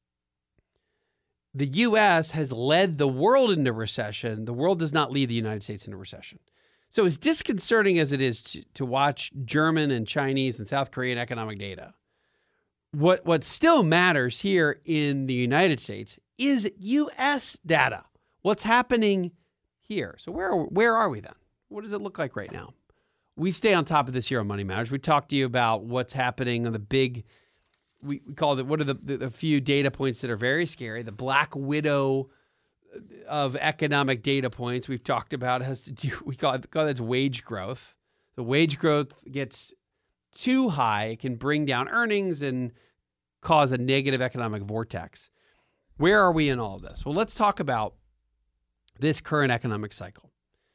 the U.S. has led the world into recession. The world does not lead the United States into recession. So as disconcerting as it is to watch German and Chinese and South Korean economic data, what still matters here in the United States is U.S. data. What's happening here? So where are we then? What does it look like right now? We stay on top of this here on Money Matters. We talk to you about what's happening on the big, we call it, what are the few data points that are very scary? The black widow of economic data points we've talked about has to do, we call that wage growth. The wage growth gets too high, it can bring down earnings and cause a negative economic vortex. Where are we in all of this? Well, let's talk about this current economic cycle.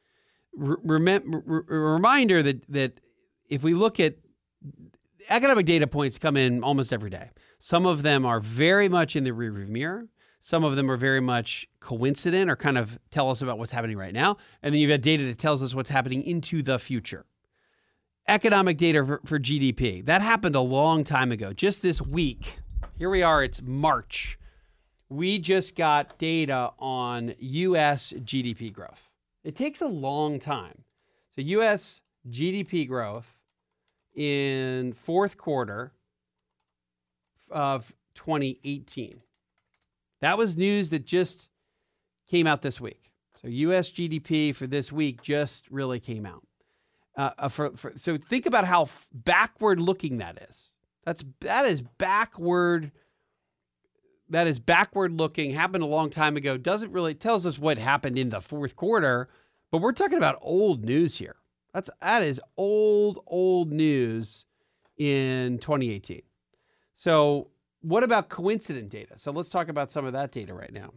Reminder that if we look at economic data points come in almost every day. Some of them are very much in the rearview mirror. Some of them are very much coincident or kind of tell us about what's happening right now. And then you've got data that tells us what's happening into the future. Economic data for GDP. That happened a long time ago. Just this week, here we are, it's March. We just got data on U.S. GDP growth. It takes a long time. So U.S. GDP growth in fourth quarter of 2018. That was news that just came out this week. So U.S. GDP for this week just really came out. So think about how backward looking that is. That is backward. That is backward looking. Happened a long time ago. Doesn't really tells us what happened in the fourth quarter, but we're talking about old news here. That is old news in 2018. So what about coincident data? So let's talk about some of that data right now.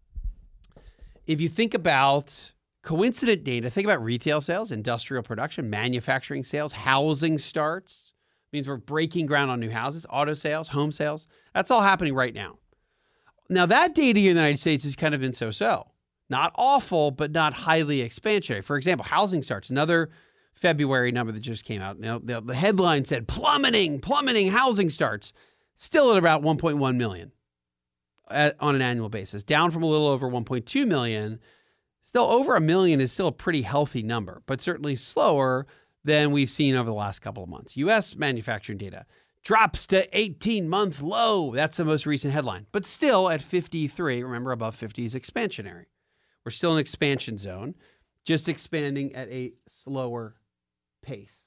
If you think about coincident data, think about retail sales, industrial production, manufacturing sales, housing starts. Means we're breaking ground on new houses, auto sales, home sales. That's all happening right now. Now that data in the United States has kind of been so-so. Not awful, but not highly expansionary. For example, housing starts, another February number that just came out. Now, the headline said plummeting housing starts, still at about 1.1 million on an annual basis, down from a little over 1.2 million. Still over a million is still a pretty healthy number, but certainly slower than we've seen over the last couple of months. U.S. manufacturing data drops to 18-month low. That's the most recent headline, but still at 53. Remember, above 50 is expansionary. We're still in expansion zone, just expanding at a slower pace.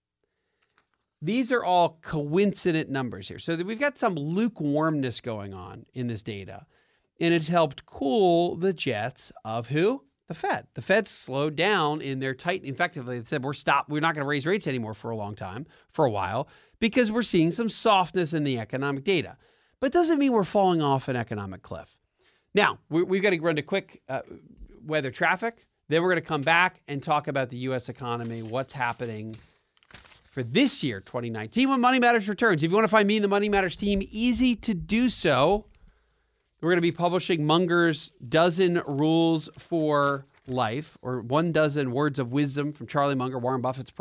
These are all coincident numbers here. So that we've got some lukewarmness going on in this data, and it's helped cool the jets of who? The Fed. The Fed's slowed down in their tightening. Effectively, they said we're not going to raise rates anymore for a while, because we're seeing some softness in the economic data. But it doesn't mean we're falling off an economic cliff. Now, we've got to run to quick weather traffic. Then we're going to come back and talk about the U.S. economy, what's happening for this year, 2019, when Money Matters returns. If you want to find me and the Money Matters team, easy to do so. We're going to be publishing Munger's Dozen Rules for Life, or 12 Words of Wisdom from Charlie Munger, Warren Buffett's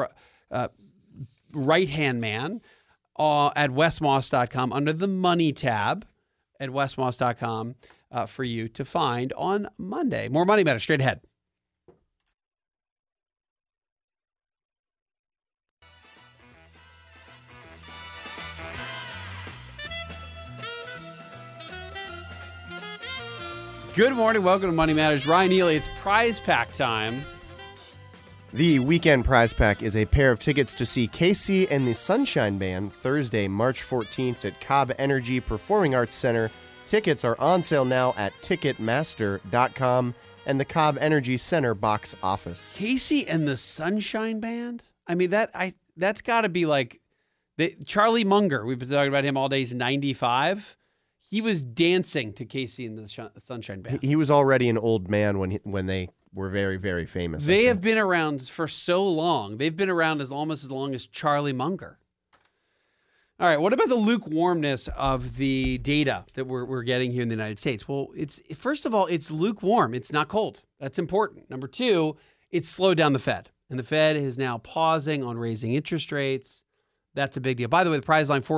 right-hand man, at wesmoss.com under the Money tab at wesmoss.com for you to find on Monday. More Money Matters straight ahead. Good morning. Welcome to Money Matters. Ryan Neely, it's prize pack time. The weekend prize pack is a pair of tickets to see KC and the Sunshine Band Thursday, March 14th at Cobb Energy Performing Arts Center. Tickets are on sale now at Ticketmaster.com and the Cobb Energy Center box office. KC and the Sunshine Band? I mean, that's got to be like Charlie Munger, we've been talking about him all day. He's 95. He was dancing to Casey and the Sunshine Band. He was already an old man when they were very, very famous. They have been around for so long. They've been around almost as long as Charlie Munger. All right, what about the lukewarmness of the data that we're getting here in the United States? Well, first of all, it's lukewarm. It's not cold. That's important. Number two, it's slowed down the Fed. And the Fed is now pausing on raising interest rates. That's a big deal. By the way, the prize line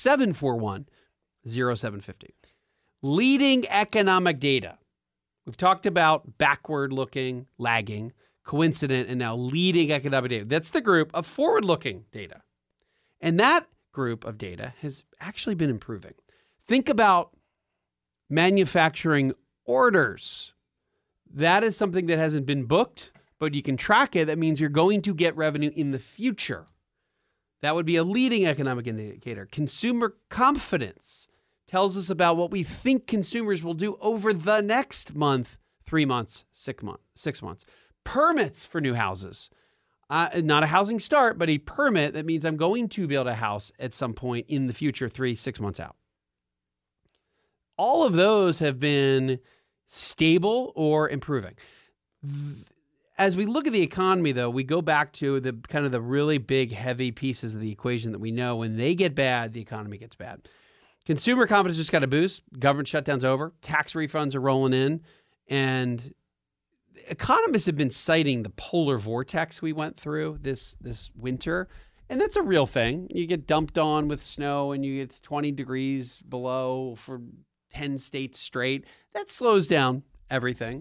404-741-0750. Leading economic data. We've talked about backward-looking, lagging, coincident, and now leading economic data. That's the group of forward-looking data. And that group of data has actually been improving. Think about manufacturing orders. That is something that hasn't been booked, but you can track it. That means you're going to get revenue in the future. That would be a leading economic indicator. Consumer confidence tells us about what we think consumers will do over the next month, 3 months, 6 months. Permits for new houses. Not a housing start, but a permit. That means I'm going to build a house at some point in the future, 3-6 months out. All of those have been stable or improving. As we look at the economy, though, we go back to the kind of the really big, heavy pieces of the equation that we know when they get bad, the economy gets bad. Consumer confidence just got a boost. Government shutdown's over. Tax refunds are rolling in. And economists have been citing the polar vortex we went through this winter. And that's a real thing. You get dumped on with snow and you get 20 degrees below for 10 states straight. That slows down everything.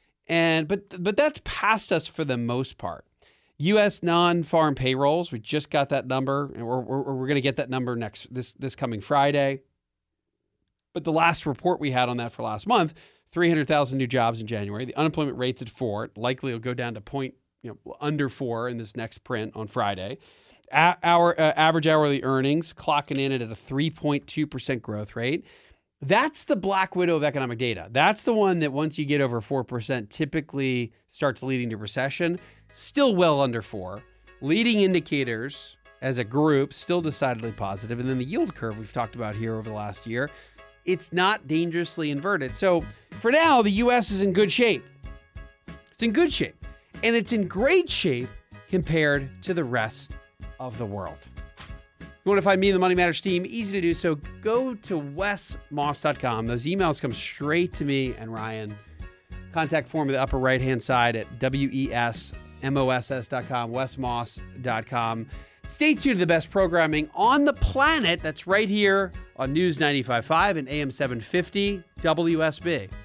But that's past us for the most part. U.S. non-farm payrolls, we just got that number, and we're going to get that number this coming Friday. But the last report we had on that for last month, 300,000 new jobs in January. The unemployment rate's at 4. Likely it'll go down to under 4 in this next print on Friday. Our average hourly earnings clocking in at a 3.2% growth rate. That's the black widow of economic data. That's the one that once you get over 4%, typically starts leading to recession. Still well under 4. Leading indicators as a group, still decidedly positive. And then the yield curve we've talked about here over the last year, it's not dangerously inverted. So for now, the U.S. is in good shape. It's in good shape. And it's in great shape compared to the rest of the world. You want to find me and the Money Matters team? Easy to do so. Go to wesmoss.com. Those emails come straight to me and Ryan. Contact form at the upper right-hand side at wesmoss.com, wesmoss.com. Stay tuned to the best programming on the planet. That's right here on News 95.5 and AM 750 WSB.